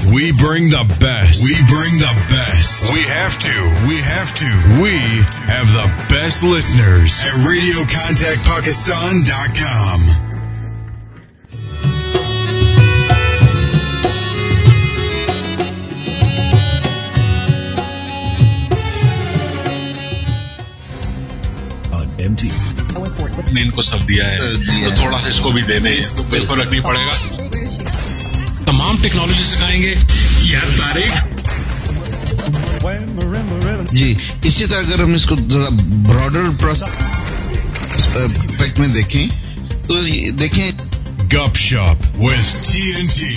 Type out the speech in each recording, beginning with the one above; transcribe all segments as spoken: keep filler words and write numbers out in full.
We bring the best. We bring the best. We have to. We have to. We have the best listeners at radio contact pakistan dot com. On M T V. نے ان کو سب دیا ہے تو تھوڑا سا اس کو بھی دے دیں, اس کو کوئی فرق نہیں پڑے گا. تمام ٹیکنالوجی سکھائیں گے یا طارق جی. اسی طرح اگر ہم اس کو ذرا براڈر پرسپیکٹ میں دیکھیں تو دیکھیں گپ شپ with ٹی این ٹی.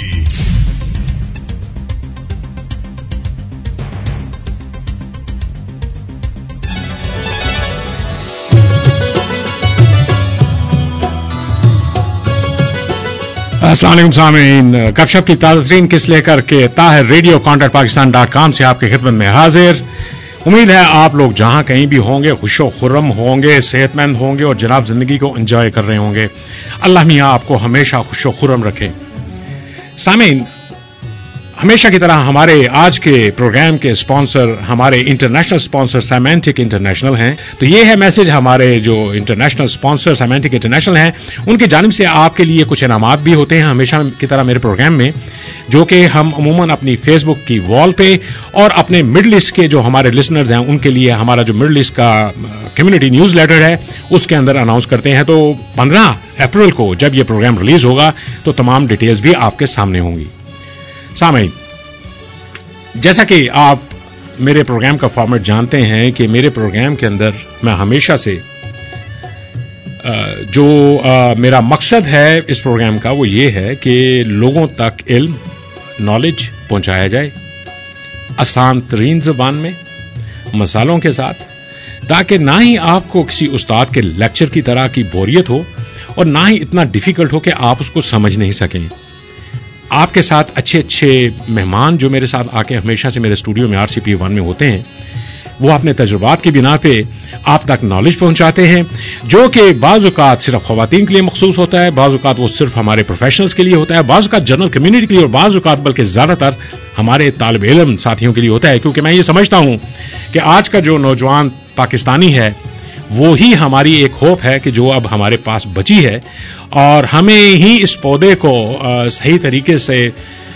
السلام علیکم سامعین, گپ شپ کی تازہ ترین قسط لے کر کے Tahir radio contact Pakistan dot com سے آپ کی خدمت میں حاضر. امید ہے آپ لوگ جہاں کہیں بھی ہوں گے خوش و خرم ہوں گے, صحت مند ہوں گے اور جناب زندگی کو انجوائے کر رہے ہوں گے. اللہ میاں آپ کو ہمیشہ خوش و خرم رکھے. سامعین, ہمیشہ کی طرح ہمارے آج کے پروگرام کے اسپانسر ہمارے انٹرنیشنل اسپانسر سیمانٹک انٹرنیشنل ہیں. تو یہ ہے میسج ہمارے جو انٹرنیشنل اسپانسر سیمانٹک انٹرنیشنل ہیں ان کی جانب سے آپ کے لیے کچھ انعامات بھی ہوتے ہیں ہمیشہ کی طرح میرے پروگرام میں, جو کہ ہم عموماً اپنی فیس بک کی وال پہ اور اپنے مڈل ایسٹ کے جو ہمارے لسنرز ہیں ان کے لیے ہمارا جو مڈل ایسٹ کا کمیونٹی نیوز لیٹر ہے اس کے اندر اناؤنس کرتے ہیں. تو پندرہ اپریل کو جب یہ پروگرام ریلیز ہوگا تو تمام ڈیٹیلز بھی آپ کے سامنے ہوں گی. سامعین, جیسا کہ آپ میرے پروگرام کا فارمیٹ جانتے ہیں کہ میرے پروگرام کے اندر میں ہمیشہ سے جو میرا مقصد ہے اس پروگرام کا وہ یہ ہے کہ لوگوں تک علم نالج پہنچایا جائے آسان ترین زبان میں مثالوں کے ساتھ, تاکہ نہ ہی آپ کو کسی استاد کے لیکچر کی طرح کی بوریت ہو اور نہ ہی اتنا ڈیفیکلٹ ہو کہ آپ اس کو سمجھ نہیں سکیں. آپ کے ساتھ اچھے اچھے مہمان جو میرے ساتھ آ کے ہمیشہ سے میرے اسٹوڈیو میں آر سی پی ون میں ہوتے ہیں وہ اپنے تجربات کی بنا پہ آپ تک نالج پہنچاتے ہیں, جو کہ بعض اوقات صرف خواتین کے لیے مخصوص ہوتا ہے, بعض اوقات وہ صرف ہمارے پروفیشنلز کے لیے ہوتا ہے, بعض اوقات جنرل کمیونٹی کے لیے اور بعض اوقات بلکہ زیادہ تر ہمارے طالب علم ساتھیوں کے لیے ہوتا ہے. کیونکہ میں یہ سمجھتا ہوں کہ آج کا جو نوجوان پاکستانی ہے وہی ہماری ایک ہوپ ہے کہ جو اب ہمارے پاس بچی ہے, اور ہمیں ہی اس پودے کو صحیح طریقے سے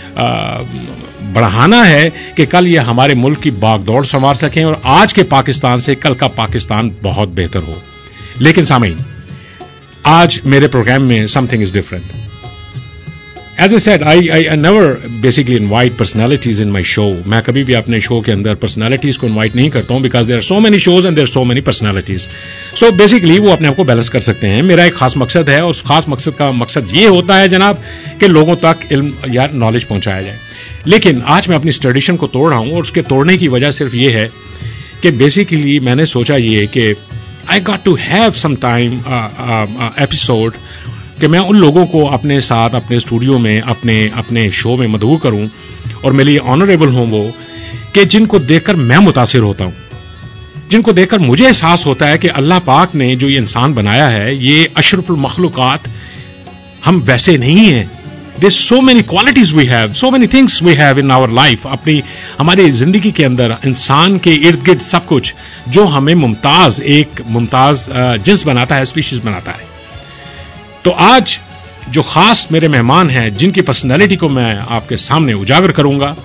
بڑھانا ہے کہ کل یہ ہمارے ملک کی باغ دوڑ سنوار سکیں اور آج کے پاکستان سے کل کا پاکستان بہت بہتر ہو. لیکن سامعین, آج میرے پروگرام میں something is different. As I said I I never basically invite personalities in my show. میں کبھی بھی اپنے شو کے اندر پرسنالٹیز کو انوائٹ نہیں کرتا ہوں, because there are so many shows and there are so many personalities. So basically وہ اپنے آپ کو بیلنس کر سکتے ہیں. میرا ایک خاص مقصد ہے اور اس خاص مقصد کا مقصد یہ ہوتا ہے جناب کہ لوگوں تک علم یا نالج پہنچایا جائے. لیکن آج میں اپنی ٹریڈیشن کو توڑ رہا ہوں اور اس کے توڑنے کی وجہ صرف یہ ہے کہ بیسیکلی میں نے سوچا یہ کہ I got to have some time episode کہ میں ان لوگوں کو اپنے ساتھ اپنے اسٹوڈیو میں اپنے اپنے شو میں مدعو کروں اور میرے لیے آنریبل ہوں وہ کہ جن کو دیکھ کر میں متاثر ہوتا ہوں, جن کو دیکھ کر مجھے احساس ہوتا ہے کہ اللہ پاک نے جو یہ انسان بنایا ہے یہ اشرف المخلوقات, ہم ویسے نہیں ہیں. There's so many qualities we have, so many things we have in our life. اپنی ہماری زندگی کے اندر انسان کے ارد گرد سب کچھ جو ہمیں ممتاز ایک ممتاز جنس بناتا ہے, اسپیشیز بناتا ہے. تو آج جو خاص میرے مہمان ہیں جن کی پرسنالٹی کو میں آپ کے سامنے اجاگر کروں گا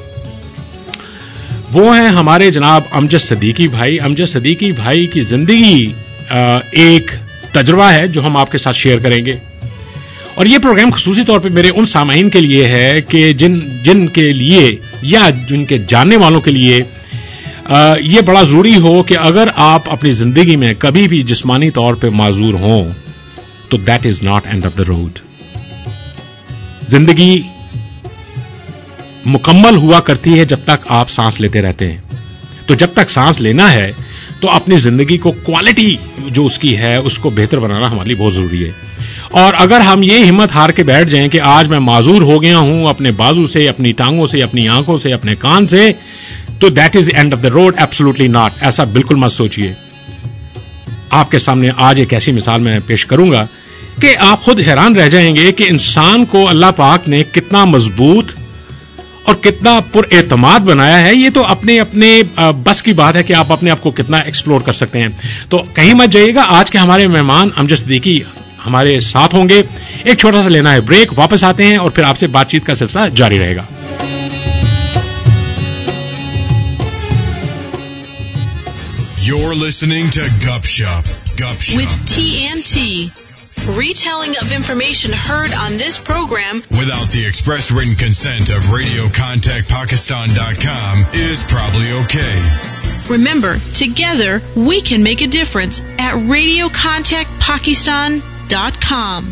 وہ ہیں ہمارے جناب امجد صدیقی بھائی. امجد صدیقی بھائی کی زندگی ایک تجربہ ہے جو ہم آپ کے ساتھ شیئر کریں گے, اور یہ پروگرام خصوصی طور پہ میرے ان سامعین کے لیے ہے کہ جن جن کے لیے یا جن کے جاننے والوں کے لیے آ, یہ بڑا ضروری ہو کہ اگر آپ اپنی زندگی میں کبھی بھی جسمانی طور پہ معذور ہوں تو that is not end of the road. زندگی مکمل ہوا کرتی ہے جب تک آپ سانس لیتے رہتے ہیں. تو جب تک سانس لینا ہے تو اپنی زندگی کو کوالٹی جو اس کی ہے اس کو بہتر بنانا ہمارے لیے بہت ضروری ہے. اور اگر ہم یہ ہمت ہار کے بیٹھ جائیں کہ آج میں معذور ہو گیا ہوں اپنے بازو سے, اپنی ٹانگوں سے, اپنی آنکھوں سے, اپنے کان سے, تو that is end of the road. Absolutely not. ایسا بالکل مت سوچیے. آپ کے سامنے آج ایک ایسی مثال میں پیش کروں گا کہ آپ خود حیران رہ جائیں گے کہ انسان کو اللہ پاک نے کتنا مضبوط اور کتنا پر اعتماد بنایا ہے. یہ تو اپنے اپنے بس کی بات ہے کہ آپ اپنے آپ کو کتنا ایکسپلور کر سکتے ہیں. تو کہیں مت جائیے گا. آج کے ہمارے مہمان امجد صدیقی ہمارے ساتھ ہوں گے. ایک چھوٹا سا لینا ہے بریک, واپس آتے ہیں اور پھر آپ سے بات چیت کا سلسلہ جاری رہے گا. You're listening to Gup Shop. Gup Shop. With T N T. Retelling of information heard on this program without the express written consent of radio contact pakistan dot com is probably okay. Remember, together we can make a difference at radio contact pakistan dot com.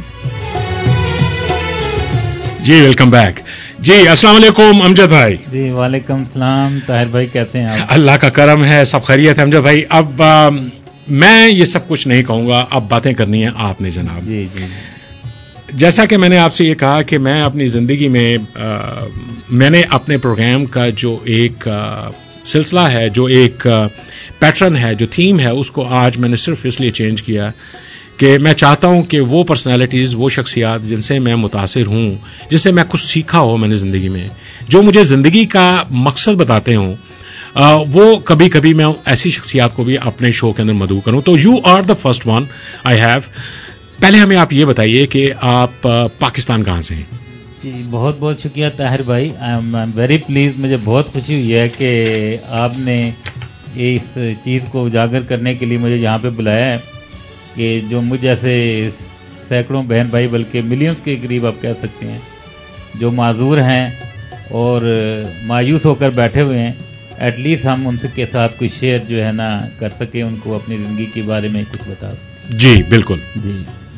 جی welcome back. جی السلام علیکم امجد بھائی. جی وعلیکم السلام طاہر بھائی, کیسے ہیں آپ؟ اللہ کا کرم ہے, سب خیریت ہے امجد بھائی. اب آ, میں یہ سب کچھ نہیں کہوں گا, اب باتیں کرنی ہیں آپ نے جناب. جی جی جیسا کہ میں نے آپ سے یہ کہا کہ میں اپنی زندگی میں آ, میں نے اپنے پروگرام کا جو ایک آ, سلسلہ ہے, جو ایک پیٹرن ہے, جو تھیم ہے, اس کو آج میں نے صرف اس لیے چینج کیا کہ میں چاہتا ہوں کہ وہ پرسنالٹیز, وہ شخصیات جن سے میں متاثر ہوں, جس سے میں کچھ سیکھا ہو میں نے زندگی میں, جو مجھے زندگی کا مقصد بتاتے ہوں, آ, وہ کبھی کبھی میں ایسی شخصیات کو بھی اپنے شو کے اندر مدعو کروں. تو you are the first one I have. پہلے ہمیں آپ یہ بتائیے کہ آپ آ, پاکستان کہاں سے ہیں؟ جی بہت بہت شکریہ طاہر بھائی, آئی ایم ویری پلیز. مجھے بہت خوشی ہوئی ہے کہ آپ نے اس چیز کو اجاگر کرنے کے لیے مجھے یہاں پہ بلایا ہے کہ جو مجھ جیسے سینکڑوں بہن بھائی, بلکہ ملینز کے قریب آپ کہہ سکتے ہیں, جو معذور ہیں اور مایوس ہو کر بیٹھے ہوئے ہیں, ایٹ لیسٹ ہم ان کے ساتھ کوئی شیئر جو ہے نا کر سکیں, ان کو اپنی زندگی کے بارے میں کچھ بتا سکیں. جی بالکل. جی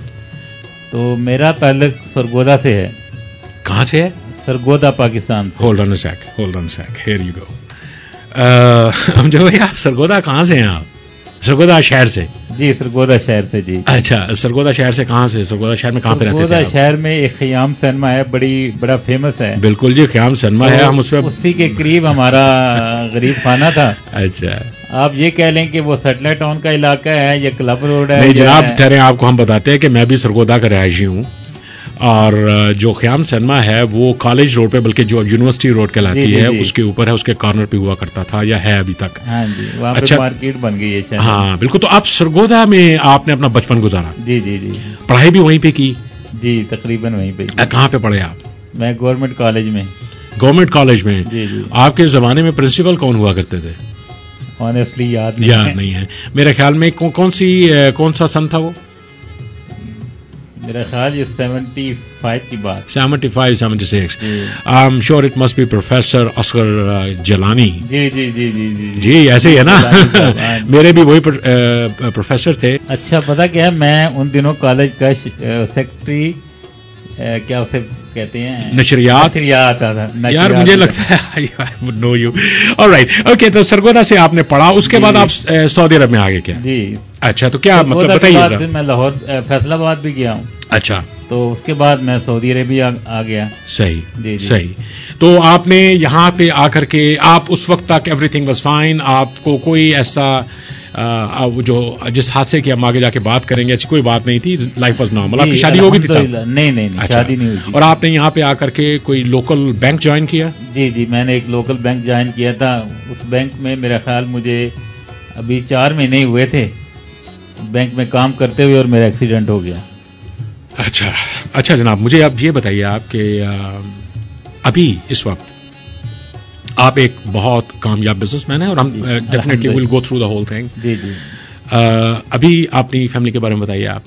تو میرا تعلق سرگودا سے ہے. کہاں سے ہے؟ سرگودا پاکستان سے. Hold on a sec, hold on a sec, here you go. ہم جو بھائی آپ سرگودا کہاں سے ہیں؟ آپ سرگودا شہر سے؟ جی سرگودا شہر سے. جی اچھا, سرگودا شہر سے کہاں سے؟ سرگودا شہر میں کہاں پہ رہتے تھے؟ سرگودا شہر میں ایک خیام سینما ہے, بڑی بڑا فیمس ہے. بالکل جی, خیام سینما ہے, ہم اس پہ اسی کے قریب ہمارا غریب خانہ تھا. اچھا, آپ یہ کہہ لیں کہ وہ سیٹلائٹ ٹاؤن کا علاقہ ہے یا کلب روڈ ہے؟ نہیں جناب, ٹھہرے آپ کو ہم بتاتے ہیں کہ میں بھی سرگودا کا رہائشی ہوں, اور جو خیام سینما ہے وہ کالج روڈ پہ, بلکہ جو یونیورسٹی روڈ کہلاتی جی جی ہے جی. اس کے اوپر ہے, اس کے کارنر پہ ہوا کرتا تھا یا ہے ابھی تک. ہاں جی, وہاں اچھا, پہ مارکیٹ بن گئی ہے. ہاں بالکل. تو آپ سرگودا میں آپ نے اپنا بچپن گزارا؟ جی جی جی. پڑھائی بھی وہیں پہ کی؟ جی تقریباً وہیں پہ. کہاں پہ پڑھے آپ؟ میں گورنمنٹ کالج میں. گورنمنٹ کالج میں؟ جی جی. آپ کے زمانے میں پرنسپل کون ہوا کرتے تھے؟ آنیسٹلی یاد نہیں یاد نہیں ہے میرے خیال میں. کون سی کون سا سن تھا وہ؟ میرا خیال یہ سیونٹی فائیو کی بات. Seventy five seventy six. I am sure it must be professor Asghar Jilani. جی جی جی جی جی جی ایسے ہی ہے نا. میرے بھی وہی پروفیسر تھے. اچھا پتا کیا ہے, میں ان دنوں کالج کا سیکرٹری, کیا اسے کہتے ہیں, نشریات. نشریات تھا یار مجھے لگتا ہے نو یو. All right okay. تو سرگودا سے آپ نے پڑھا, اس کے بعد آپ سعودی عرب میں آگے کیا؟ جی اچھا, تو کیا مطلب بتائیے. میں لاہور فیصل آباد بھی گیا ہوں. اچھا, تو اس کے بعد میں سعودی عربیہ آ گیا. صحیح جی جی. صحیح. تو آپ نے یہاں پہ آ کر کے, آپ اس وقت تک ایوری تھنگ واز فائن, آپ کو کوئی ایسا جو جس حادثے کی ہم آگے جا کے بات کریں گے ایسی کوئی بات نہیں تھی, لائف واز نارمل. آپ کی شادی ہو گئی تھی تب؟ نہیں نہیں شادی نہیں ہوئی. اور آپ نے یہاں پہ آ کر کے کوئی لوکل بینک جوائن کیا؟ جی جی, میں نے ایک لوکل بینک جوائن کیا تھا. اس بینک میں میرا خیال مجھے ابھی چار مہینے ہی ہوئے تھے بینک میں کام کرتے ہوئے, اور میرا ایکسیڈنٹ ہو گیا. اچھا اچھا جناب, مجھے اب یہ بتائیے آپ کہ ابھی اس وقت آپ ایک بہت کامیاب بزنس مین ہیں, اور ہم definitely will go through the whole thing. جی جی. ابھی اپنی فیملی کے بارے میں بتائیے. آپ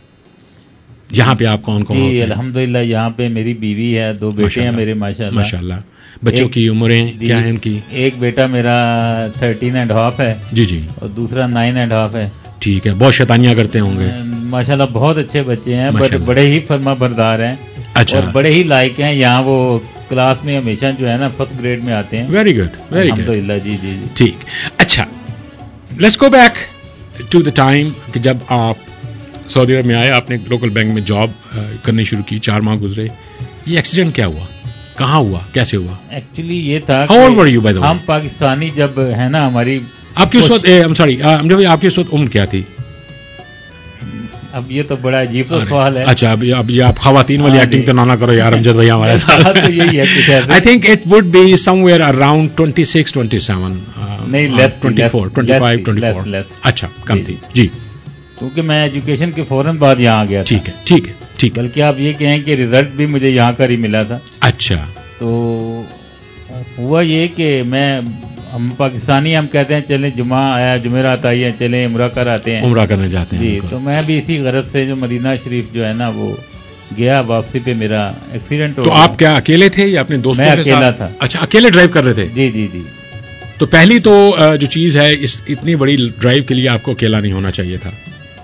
یہاں پہ آپ کون کون؟ جی الحمدللہ یہاں پہ میری بیوی ہے, دو بیٹے ہیں میرے ماشاءاللہ. ماشاءاللہ. بچوں کی عمریں کیا ہیں ان کی؟ ایک بیٹا میرا تھرٹین اینڈ ہاف ہے. جی جی. اور دوسرا نائن اینڈ ہاف ہے. ٹھیک ہے, بہت شیطانیاں کرتے ہوں گے ماشاءاللہ. بہت اچھے بچے ہیں, بٹ بڑے ہی فرما بردار ہیں. اچھا, اور بڑے ہی لائق ہیں. یہاں وہ کلاس میں ہمیشہ جو ہے نا فرسٹ گریڈ میں آتے ہیں. Very good very good. الحمدللہ. جی جی جی. ٹھیک. اچھا, let's go back to the time کہ جب آپ سعودی عرب میں آئے, آپ نے لوکل بینک میں جاب کرنی شروع کی, چار ماہ گزرے, یہ ایکسیڈنٹ کیا ہوا, کہاں ہوا, کیسے ہوا؟ ایکچولی یہ تھا How old were you, by the way? ہم پاکستانی جب ہے نا, ہماری آپ کی اس وقت, I'm sorry, آپ کی اس وقت عمر کیا تھی؟ اب یہ تو بڑا عجیب سا سوال ہے. اچھا اب اب یہ آپ خواتین والی ایکٹنگ تو نہ کرو یار امجد بھائی ہمارے ساتھ. یہی ہے کچھ ایسا. I think it would be somewhere around twenty six twenty seven نہیں less twenty four twenty five twenty four. اچھا کم تھی جی. کیونکہ میں ایجوکیشن کے فوراً بعد یہاں آ گیا. ٹھیک ہے ٹھیک ہے ٹھیک ہے. بلکہ آپ یہ کہیں کہ ریزلٹ بھی مجھے یہاں کا ہی ملا تھا. اچھا. تو ہوا یہ کہ میں ہم پاکستانی ہم کہتے ہیں چلیں جمعہ آیا جمعرات آئی ہے چلیں عمرہ کر آتے ہیں. عمرہ کرنے جاتے ہیں جی. تو میں بھی اسی غرض سے جو مدینہ شریف جو ہے نا وہ گیا, واپسی پہ میرا ایکسیڈنٹ ہو گیا. تو آپ کیا اکیلے تھے یا اپنے دوستوں کے ساتھ؟ میں اکیلا تھا. اچھا اکیلے ڈرائیو کر رہے تھے؟ جی جی جی. تو پہلی تو جو چیز ہے اس اتنی بڑی ڈرائیو کے لیے آپ کو اکیلا نہیں ہونا چاہیے تھا.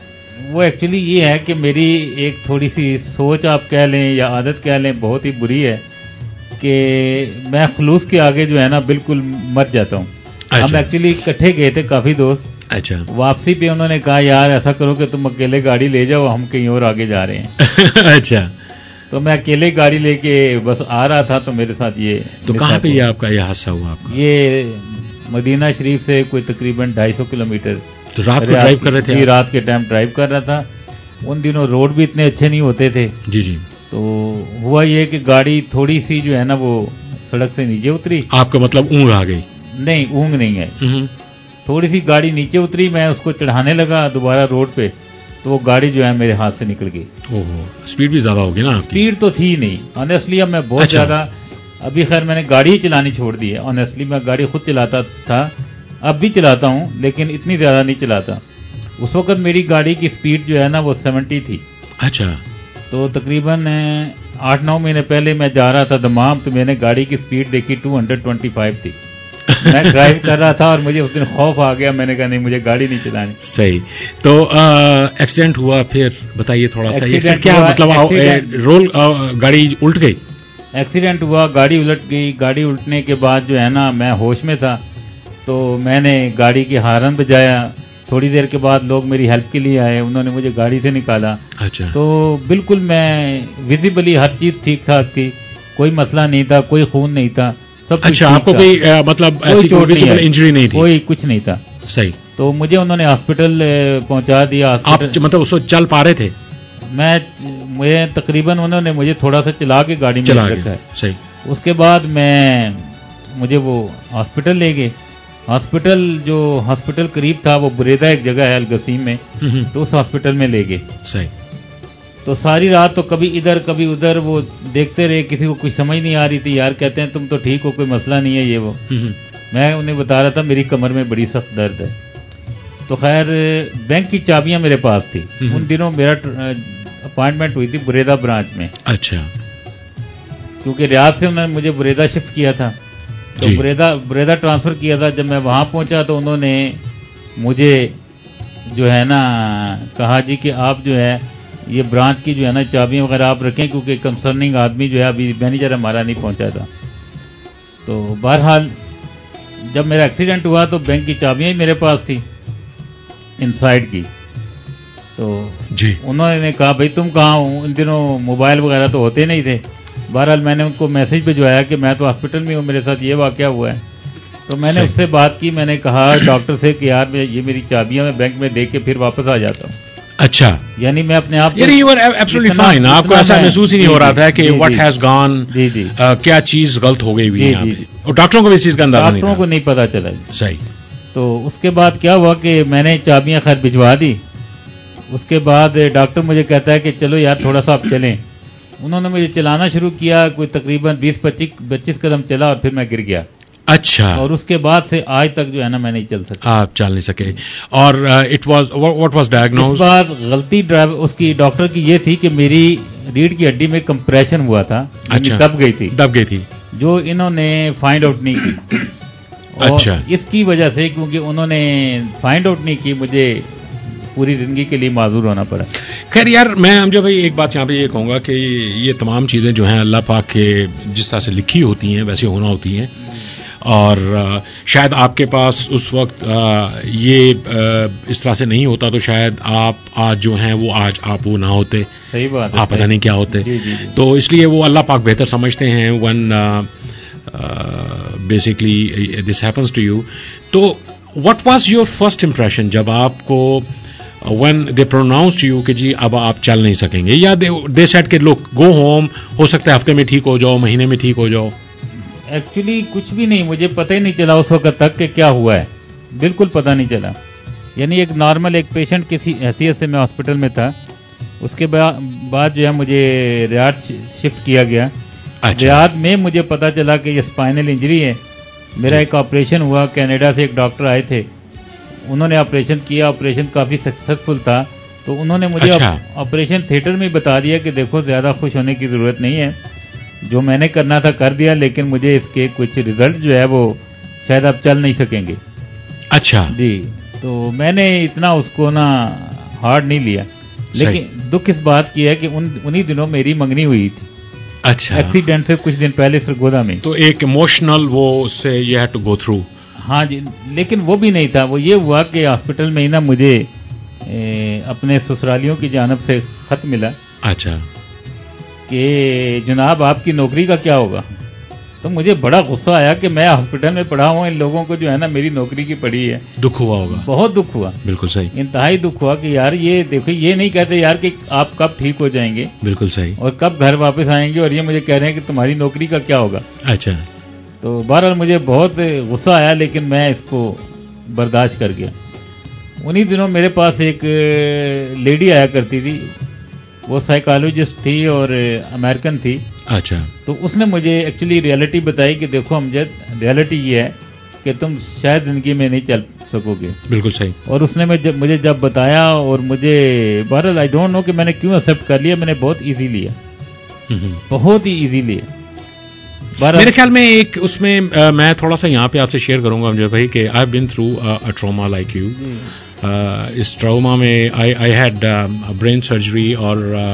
وہ ایکچولی یہ ہے کہ میری ایک تھوڑی سی سوچ آپ کہہ لیں یا عادت کہہ لیں بہت ہی بری ہے کہ میں خلوص کے آگے جو ہے نا بالکل مر جاتا ہوں. ہم ایکچولی اکٹھے گئے تھے کافی دوست. اچھا. واپسی پہ انہوں نے کہا یار ایسا کرو کہ تم اکیلے گاڑی لے جاؤ ہم کہیں اور آگے جا رہے ہیں. اچھا. تو میں اکیلے گاڑی لے کے بس آ رہا تھا تو میرے ساتھ یہ. تو کہاں پہ یہ آپ کا یہ حادثہ ہوا آپ کا؟ یہ مدینہ شریف سے کوئی تقریباً ڈھائی سو کلو میٹر. تو رات کو ڈرائیو کر رہے تھے؟ جی رات کے ٹائم ڈرائیو کر رہا تھا. ان دنوں روڈ بھی اتنے اچھے نہیں ہوتے تھے. جی جی. تو ہوا یہ کہ گاڑی تھوڑی سی جو ہے نا وہ سڑک سے نیچے اتری. آپ کا مطلب اونگ آ گئی؟ نہیں اونگ نہیں ہے. تھوڑی سی گاڑی نیچے اتری, میں اس کو چڑھانے لگا دوبارہ روڈ پہ تو وہ گاڑی جو ہے میرے ہاتھ سے نکل گئی. اوہ اسپیڈ بھی زیادہ ہوگی نا؟ اسپیڈ تو تھی نہیں آنیسٹلی. اب میں بہت زیادہ ابھی خیر میں نے گاڑی ہی چلانی چھوڑ دی ہے. آنیسٹلی میں گاڑی خود چلاتا تھا, اب بھی چلاتا ہوں لیکن اتنی زیادہ نہیں چلاتا. اس وقت میری گاڑی کی اسپیڈ جو ہے نا وہ سیونٹی تھی. اچھا. تو تقریباً آٹھ نو مہینے پہلے میں جا رہا تھا دمام تو میں نے گاڑی کی اسپیڈ دیکھی ٹو ہنڈریڈ ٹوینٹی فائیو تھی. میں ڈرائیو کر رہا تھا اور مجھے اس دن خوف آ گیا. میں نے کہا نہیں مجھے گاڑی نہیں چلانی. صحیح. تو ایکسیڈنٹ ہوا پھر بتائیے تھوڑا سا کیا مطلب رول گاڑی الٹ گئی؟ ایکسیڈنٹ ہوا, گاڑی الٹ گئی. گاڑی الٹنے کے بعد جو ہے نا میں ہوش میں تھا تو میں نے گاڑی کی ہارن بجایا. تھوڑی دیر کے بعد لوگ میری ہیلپ کے لیے آئے, انہوں نے مجھے گاڑی سے نکالا. اچھا. تو بالکل میں ویزیبلی ہر چیز ٹھیک ٹھاک تھی, کوئی مسئلہ نہیں تھا, کوئی خون نہیں تھا, سب. اچھا آپ کو کوئی مطلب ایسی ویزیبل انجری نہیں تھی؟ کوئی کچھ نہیں تھا. صحیح. تو مجھے انہوں نے ہاسپٹل پہنچا دیا. آپ مطلب اس وقت چل پا رہے تھے؟ میں مجھے تقریباً انہوں نے مجھے تھوڑا سا چلا کے گاڑی میں رکھا ہے. صحیح. اس کے بعد میں مجھے وہ ہاسپٹل لے گئے. ہاسپٹل جو ہاسپٹل قریب تھا وہ بریدہ ایک جگہ ہے الگسیم میں, تو اس ہاسپٹل میں لے گئے. صحیح. تو ساری رات تو کبھی ادھر کبھی ادھر وہ دیکھتے رہے, کسی کو کچھ سمجھ نہیں آ رہی تھی. یار کہتے ہیں تم تو ٹھیک ہو, کوئی مسئلہ نہیں ہے یہ وہ. میں انہیں بتا رہا تھا میری کمر میں بڑی سخت درد ہے. تو خیر بینک کی چابیاں میرے پاس تھی. ان دنوں میرا اپائنٹمنٹ ہوئی تھی بریدہ برانچ میں. اچھا. کیونکہ ریاض سے انہوں نے مجھے بریدہ شفٹ کیا تھا تو جی. بریدہ بریدہ ٹرانسفر کیا تھا. جب میں وہاں پہنچا تو انہوں نے مجھے جو ہے نا کہا جی کہ آپ جو ہے یہ برانچ کی جو ہے نا چابیاں وغیرہ آپ رکھیں, کیونکہ کنسرننگ آدمی جو ہے ابھی مینیجر ہمارا نہیں پہنچا تھا. تو بہرحال جب میرا ایکسیڈنٹ ہوا تو بینک کی چابیاں ہی میرے پاس تھی ان سائڈ کی. تو جی انہوں نے کہا بھائی تم کہاں ہو؟ ان دنوں موبائل وغیرہ تو ہوتے نہیں تھے. بہرحال میں نے ان کو میسج بھجوایا کہ میں تو ہاسپٹل میں ہوں, میرے ساتھ یہ واقعہ ہوا ہے. تو میں نے اس سے بات کی, میں نے کہا ڈاکٹر سے کہ یار یہ میری چابیاں میں بینک میں دے کے پھر واپس آ جاتا ہوں. اچھا. یعنی میں اپنے آپ فائن, آپ کو ایسا محسوس ہی نہیں ہو رہا تھا کہ واٹ ہیز گون, کیا چیز غلط ہو گئی ہوئی ہے. اور ڈاکٹروں کو بھی اس چیز کا اندازہ نہیں, ڈاکٹروں کو نہیں پتا چلا. صحیح. تو اس کے بعد کیا ہوا کہ میں نے چابیاں خیر بھجوا دی. اس کے بعد ڈاکٹر مجھے کہتا ہے کہ چلو یار تھوڑا سا آپ چلیں. انہوں نے مجھے چلانا شروع کیا, کوئی تقریباً بیس پچیس پچیس قدم چلا اور پھر میں گر گیا. اچھا. اور اس کے بعد سے آج تک جو ہے نا میں نہیں چل سکا. آپ چل نہیں سکے. اور it was what was diagnose? اس بات غلطی ڈرائیور اس کی ڈاکٹر کی یہ تھی کہ میری ریڑھ کی ہڈی میں کمپریشن ہوا تھا. اچھا. دب گئی تھی دب گئی تھی جو انہوں نے فائنڈ آؤٹ نہیں کی. اچھا. اس کی وجہ سے کیونکہ انہوں نے فائنڈ آؤٹ نہیں کی مجھے پوری زندگی کے لیے معذور ہونا پڑا. خیر یار میں ہم جو بھائی ایک بات یہاں پہ یہ کہوں گا کہ یہ تمام چیزیں جو ہیں اللہ پاک کے جس طرح سے لکھی ہوتی ہیں ویسے ہونا ہوتی ہیں. اور شاید آپ کے پاس اس وقت یہ اس طرح سے نہیں ہوتا تو شاید آپ آج جو ہیں وہ آج آپ وہ نہ ہوتے. صحیح بات. آپ پتہ نہیں کیا ہوتے. جی جی جی. تو اس لیے وہ اللہ پاک بہتر سمجھتے ہیں when basically this happens to you. تو what was your first impression جب آپ کو when they pronounced you کہ جی اب آپ چل نہیں سکیں گے, یا they said کہ look go home, ہو سکتا ہے ہفتے میں ٹھیک ہو جاؤ, مہینے میں ٹھیک ہو جاؤ؟ ایکچولی کچھ بھی نہیں, مجھے پتہ ہی نہیں چلا اس وقت تک کہ کیا ہوا ہے, بالکل پتہ نہیں چلا. یعنی ایک نارمل ایک پیشنٹ کسی حیثیت سے میں ہاسپٹل میں تھا. اس کے بعد جو ہے مجھے ریاض شفٹ کیا گیا. ریاض میں مجھے پتہ چلا کہ یہ اسپائنل انجری ہے. میرا ایک آپریشن ہوا, کینیڈا سے ایک ڈاکٹر آئے تھے, انہوں نے آپریشن کیا, آپریشن کافی سکسیسفل تھا. تو انہوں نے مجھے آپریشن تھیٹر میں بتا دیا کہ دیکھو زیادہ خوش ہونے کی ضرورت نہیں ہے, جو میں نے کرنا تھا کر دیا, لیکن مجھے اس کے کچھ ریزلٹ جو ہے وہ شاید آپ چل نہیں سکیں گے. اچھا جی, تو میں نے اتنا اس کو نا ہارڈ نہیں لیا. لیکن دکھ اس بات کی ہے کہ ان انہی دنوں میری منگنی ہوئی تھی. اچھا, ایکسیڈنٹ سے کچھ دن پہلے سرگودا میں. تو ایک ایموشنل وہ اس سے you had to go through. ہاں جی, لیکن وہ بھی نہیں تھا. وہ یہ ہوا کہ ہاسپٹل میں ہی نا مجھے اپنے سسرالیوں کی جانب سے خط ملا. اچھا, کہ جناب آپ کی نوکری کا کیا ہوگا. تو مجھے بڑا غصہ آیا کہ میں ہاسپٹل میں پڑھا ہوں, ان لوگوں کو جو ہے نا میری نوکری کی پڑی ہے. دکھ ہوا ہوگا, بہت دکھ ہوا. بالکل صحیح, انتہائی دکھ ہوا کہ یار یہ دیکھو, یہ نہیں کہتے یار کہ آپ کب ٹھیک ہو جائیں گے. بالکل صحیح. اور کب گھر واپس آئیں گے, اور یہ مجھے کہہ رہے ہیں کہ تمہاری نوکری کا کیا ہوگا. اچھا, تو بہرحال مجھے بہت غصہ آیا, لیکن میں اس کو برداشت کر گیا. انہی دنوں میرے پاس ایک لیڈی آیا کرتی تھی, وہ سائیکالوجسٹ تھی اور امریکن تھی. اچھا, تو اس نے مجھے ایکچولی ریئلٹی بتائی کہ دیکھو امجد, ریئلٹی یہ ہے کہ تم شاید زندگی میں نہیں چل سکو گے. بالکل صحیح. اور اس نے مجھے جب بتایا, اور مجھے بہرحال آئی ڈونٹ نو کہ میں نے کیوں ایکسیپٹ کر لیا, میں نے بہت ایزی لیا, بہت ہی ایزی لیا. میرے خیال میں ایک اس میں میں تھوڑا سا یہاں پہ آپ سے شیئر کروں گا امجد بھائی کہ I have been through a trauma like you. اس ٹراما میں آئی ہیڈ برین سرجری, اور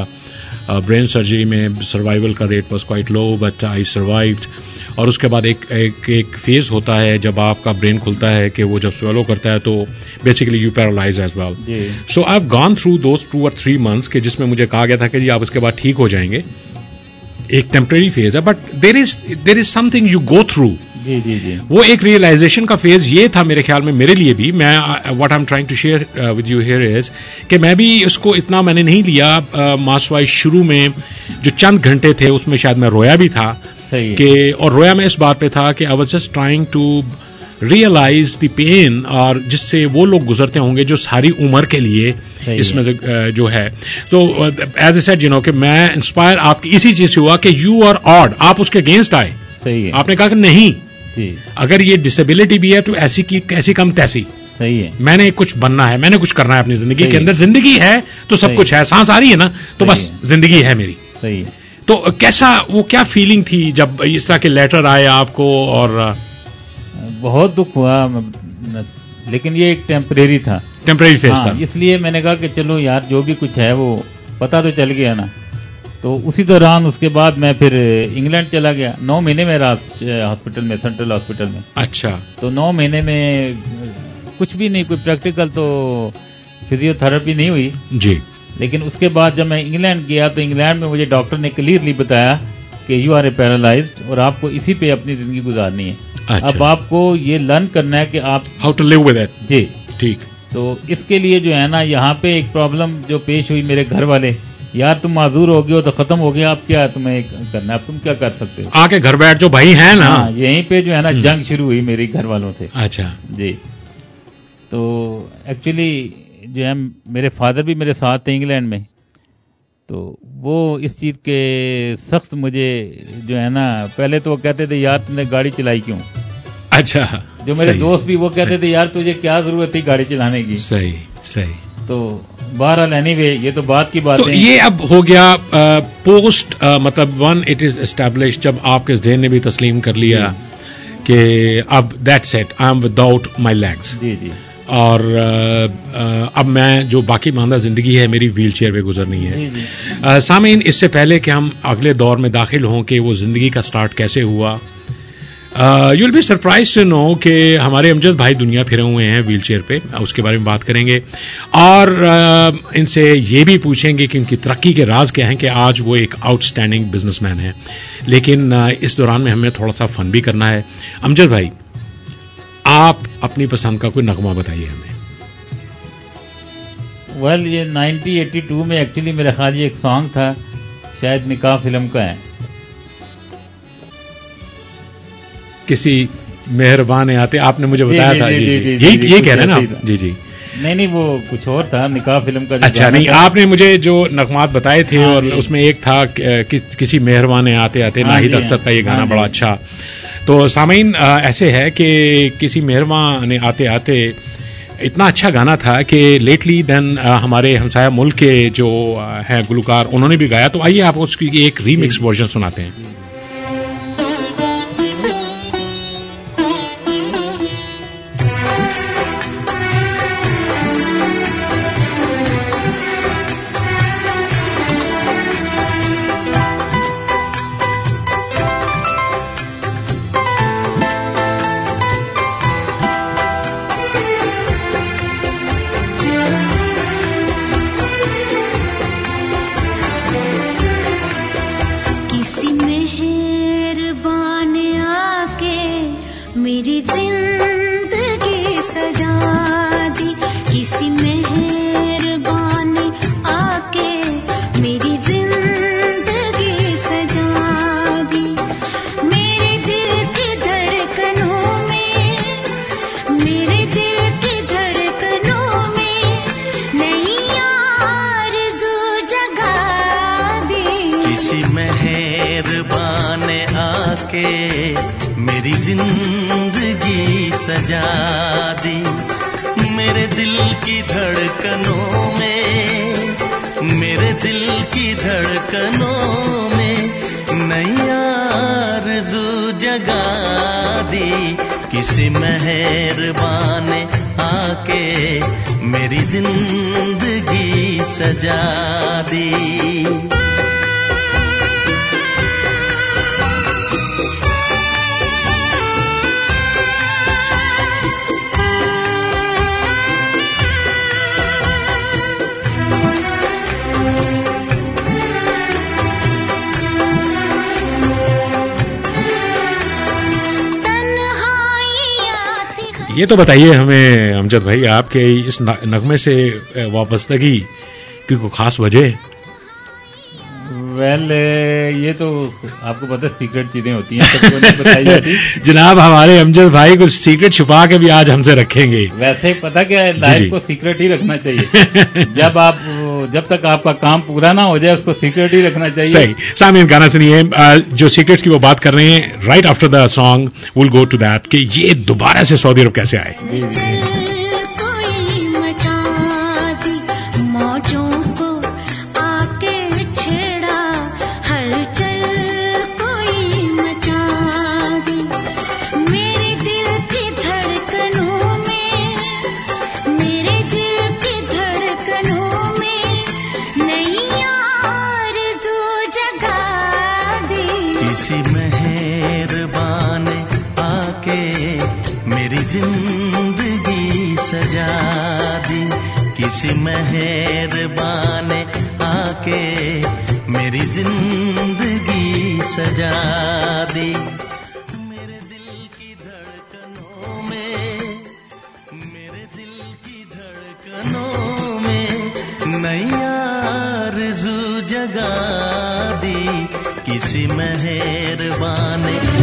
برین سرجری میں سروائیول کا rate was quite low, but I survived. اور اس کے بعد ایک ایک ایک فیز ہوتا ہے جب آپ کا برین کھلتا ہے کہ وہ جب سویلو کرتا ہے تو basically you paralyse as well. So I have gone through those two اور تھری منتھس کہ جس میں مجھے کہا گیا تھا کہ جی آپ اس کے بعد ٹھیک ہو جائیں گے, ایک ٹیمپریری فیز ہے, but there is there is something you go through. جی جی جی وہ ایک ریئلائزیشن کا فیز یہ تھا میرے خیال میں, میرے لیے بھی. میں what I am trying to share with you here is کہ میں بھی اس کو اتنا میں نے نہیں لیا. ماسوائی شروع میں جو چند گھنٹے تھے اس میں شاید میں رویا بھی تھا کہ, اور رویا میں اس بات پہ تھا کہ I was just trying to realise the pain, اور جس سے وہ لوگ گزرتے ہوں گے جو ساری عمر کے لیے اس میں جو ہے. تو as I said you know کہ میں انسپائر آپ کی اسی چیز سے ہوا کہ یو آر آڈ, آپ اس کے اگینسٹ آئے. صحیح ہے. آپ نے کہا کہ نہیں, جی اگر یہ ڈسیبلٹی بھی ہے تو ایسی کی ایسی کم تیسی. صحیح ہے. میں نے کچھ بننا ہے, میں نے کچھ کرنا ہے اپنی زندگی کے اندر. زندگی ہے تو سب کچھ ہے, سانس آ رہی ہے نا تو بس زندگی ہے میری. صحیح ہے. تو کیسا وہ کیا فیلنگ تھی جب اس طرح کے لیٹر آئے آپ کو؟ اور بہت دکھ ہوا, لیکن یہ ایک ٹیمپریری تھا, ٹیمپریری فیز تھا. اس لیے میں نے کہا کہ چلو یار جو بھی کچھ ہے وہ پتہ تو چل گیا نا. تو اسی دوران اس کے بعد میں پھر انگلینڈ چلا گیا. نو مہینے میں رہا ہاسپٹل میں, سینٹرل ہاسپٹل میں. اچھا. تو نو مہینے میں کچھ بھی نہیں, کوئی پریکٹیکل تو فزیو تھراپی نہیں ہوئی. جی. لیکن اس کے بعد جب میں انگلینڈ گیا تو انگلینڈ میں مجھے ڈاکٹر نے کلیئرلی بتایا کہ یو آر اے پیرالائزڈ, اور آپ کو اسی پہ اپنی زندگی گزارنی ہے. اچھا. اب آپ کو یہ لرن کرنا ہے کہ آپ how to live with it. جی ٹھیک. تو اس کے لیے جو ہے نا یہاں پہ ایک پرابلم جو پیش ہوئی, میرے گھر والے, یار تم معذور ہو گئے ہو تو ختم ہو گیا, اب کیا تمہیں کرنا ہے, اب تم کیا کر سکتے ہو, آ کے گھر بیٹھ جو بھائی ہیں نا. یہیں پہ جو ہے نا جنگ شروع ہوئی میری گھر والوں سے. اچھا. جی. تو ایکچولی جو ہے میرے فادر بھی میرے ساتھ تھے انگلینڈ میں, تو وہ اس چیز کے سخت مجھے جو ہے نا, پہلے تو وہ کہتے تھے یار تم نے گاڑی چلائی کیوں. اچھا. جو میرے دوست بھی وہ کہتے تھے یار تجھے کیا ضرورت تھی گاڑی چلانے کی. صحیح صحیح. تو بہرحال اینی وے یہ تو بات کی بات ہے. تو یہ اب ہو گیا پوسٹ, مطلب ون اٹ از اسٹیبلش, جب آپ کے ذہن نے بھی تسلیم کر لیا کہ اب that's it, I am without my legs. جی جی. اور اب میں جو باقی ماندہ زندگی ہے میری ویل چیئر پہ گزرنی ہے. سامعین, اس سے پہلے کہ ہم اگلے دور میں داخل ہوں کہ وہ زندگی کا سٹارٹ کیسے ہوا, you will be surprise to know کہ ہمارے امجد بھائی دنیا پھرے ہوئے ہیں ویل چیئر پہ, اس کے بارے میں بات کریں گے. اور ان سے یہ بھی پوچھیں گے کہ ان کی ترقی کے راز کیا ہیں کہ آج وہ ایک آؤٹ اسٹینڈنگ بزنس مین ہیں. لیکن اس دوران میں ہمیں تھوڑا سا فن بھی کرنا ہے. امجد بھائی, آپ اپنی پسند کا کوئی نغمہ بتائیے ہمیں. ویل یہ نائنٹین ایٹی ٹو میں ایکچولی میرا خیال یہ ایک سانگ تھا، شاید نکاح فلم کا ہے. کسی مہربان آتے آپ نے مجھے بتایا تھا، یہی کہہ رہے ہیں نا آپ؟ جی جی نہیں نہیں وہ کچھ اور تھا، نکاح فلم کا. اچھا نہیں، آپ نے مجھے جو نغمات بتائے تھے اور اس میں ایک تھا کسی مہربان آتے آتے، ناہید اختر کا یہ گانا بڑا اچھا. تو سامعین ایسے ہے کہ کسی مہربان آتے آتے اتنا اچھا گانا تھا کہ لیٹلی دین ہمارے ہمسایہ ملک کے جو ہیں گلوکار انہوں نے بھی گایا. تو آئیے آپ اس کی ایک ریمکس ورژن سناتے ہیں. کسی مہربان آ کے میری زندگی سجا دی. یہ تو بتائیے ہمیں امجد بھائی، آپ کے اس نغمے سے وابستگی کی کوئی خاص وجہ؟ ویل یہ تو آپ کو پتہ سیکرٹ چیزیں ہوتی ہیں، سب کو نہیں بتائی جاتی. جناب ہمارے امجد بھائی کو سیکرٹ چھپا کے بھی آج ہم سے رکھیں گے. ویسے پتہ کیا ہے، لائف کو سیکرٹ ہی رکھنا چاہیے. جب آپ جب تک آپ کا کام پورا نہ ہو جائے اس کو سیکرٹ ہی رکھنا چاہیے. صحیح. سامعین گانا سنیے، جو سیکرٹس کی وہ بات کر رہے ہیں. Right after the song will go to that کہ یہ دوبارہ سے سعودی عرب کیسے آئے. جی جی کسی مہربان آ کے میری زندگی سجا دی. کسی مہربان آ کے میری زندگی سجا دی. میرے دل کی دھڑکنوں میں میرے دل کی دھڑکنوں میں نئی آرزو جگا دی. کسی مہربان.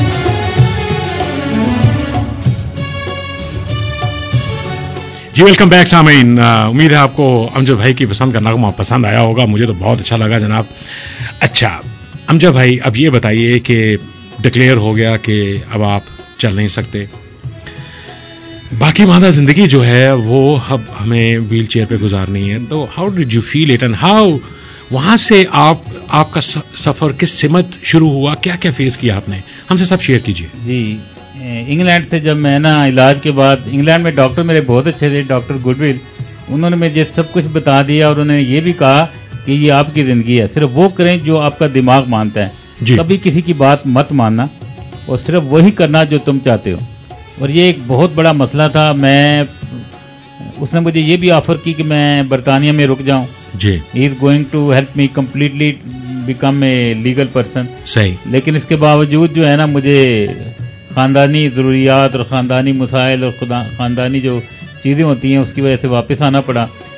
جی ویلکم بیک سامعین، امید ہے آپ کو امجد بھائی کی پسند کا نغمہ پسند آیا ہوگا. مجھے تو بہت اچھا لگا جناب. اچھا امجد بھائی، اب یہ بتائیے کہ ڈکلیئر ہو گیا کہ اب آپ چل نہیں سکتے، باقی ماندہ زندگی جو ہے وہ اب ہمیں ویل چیئر پہ گزارنی ہے. تو how did you feel it and how وہاں سے آپ آپ کا سفر کس سمت شروع ہوا، کیا کیا فیس کیا آپ نے، ہم سے سب شیئر کیجیے. جی انگلینڈ سے جب میں نا علاج کے بعد، انگلینڈ میں ڈاکٹر میرے بہت اچھے تھے، ڈاکٹر گڈول، انہوں نے مجھے سب کچھ بتا دیا اور انہوں نے یہ بھی کہا کہ یہ آپ کی زندگی ہے، صرف وہ کریں جو آپ کا دماغ مانتا ہے. جی. کبھی کسی کی بات مت ماننا اور صرف وہی کرنا جو تم چاہتے ہو. اور یہ ایک بہت بڑا مسئلہ تھا. میں اس نے مجھے یہ بھی آفر کی کہ میں برطانیہ میں رک جاؤں. جی. He is going to help me completely become a legal person. صحیح. لیکن اس کے باوجود جو ہے نا مجھے خاندانی ضروریات اور خاندانی مسائل اور خاندانی جو چیزیں ہوتی ہیں اس کی وجہ سے واپس آنا پڑا.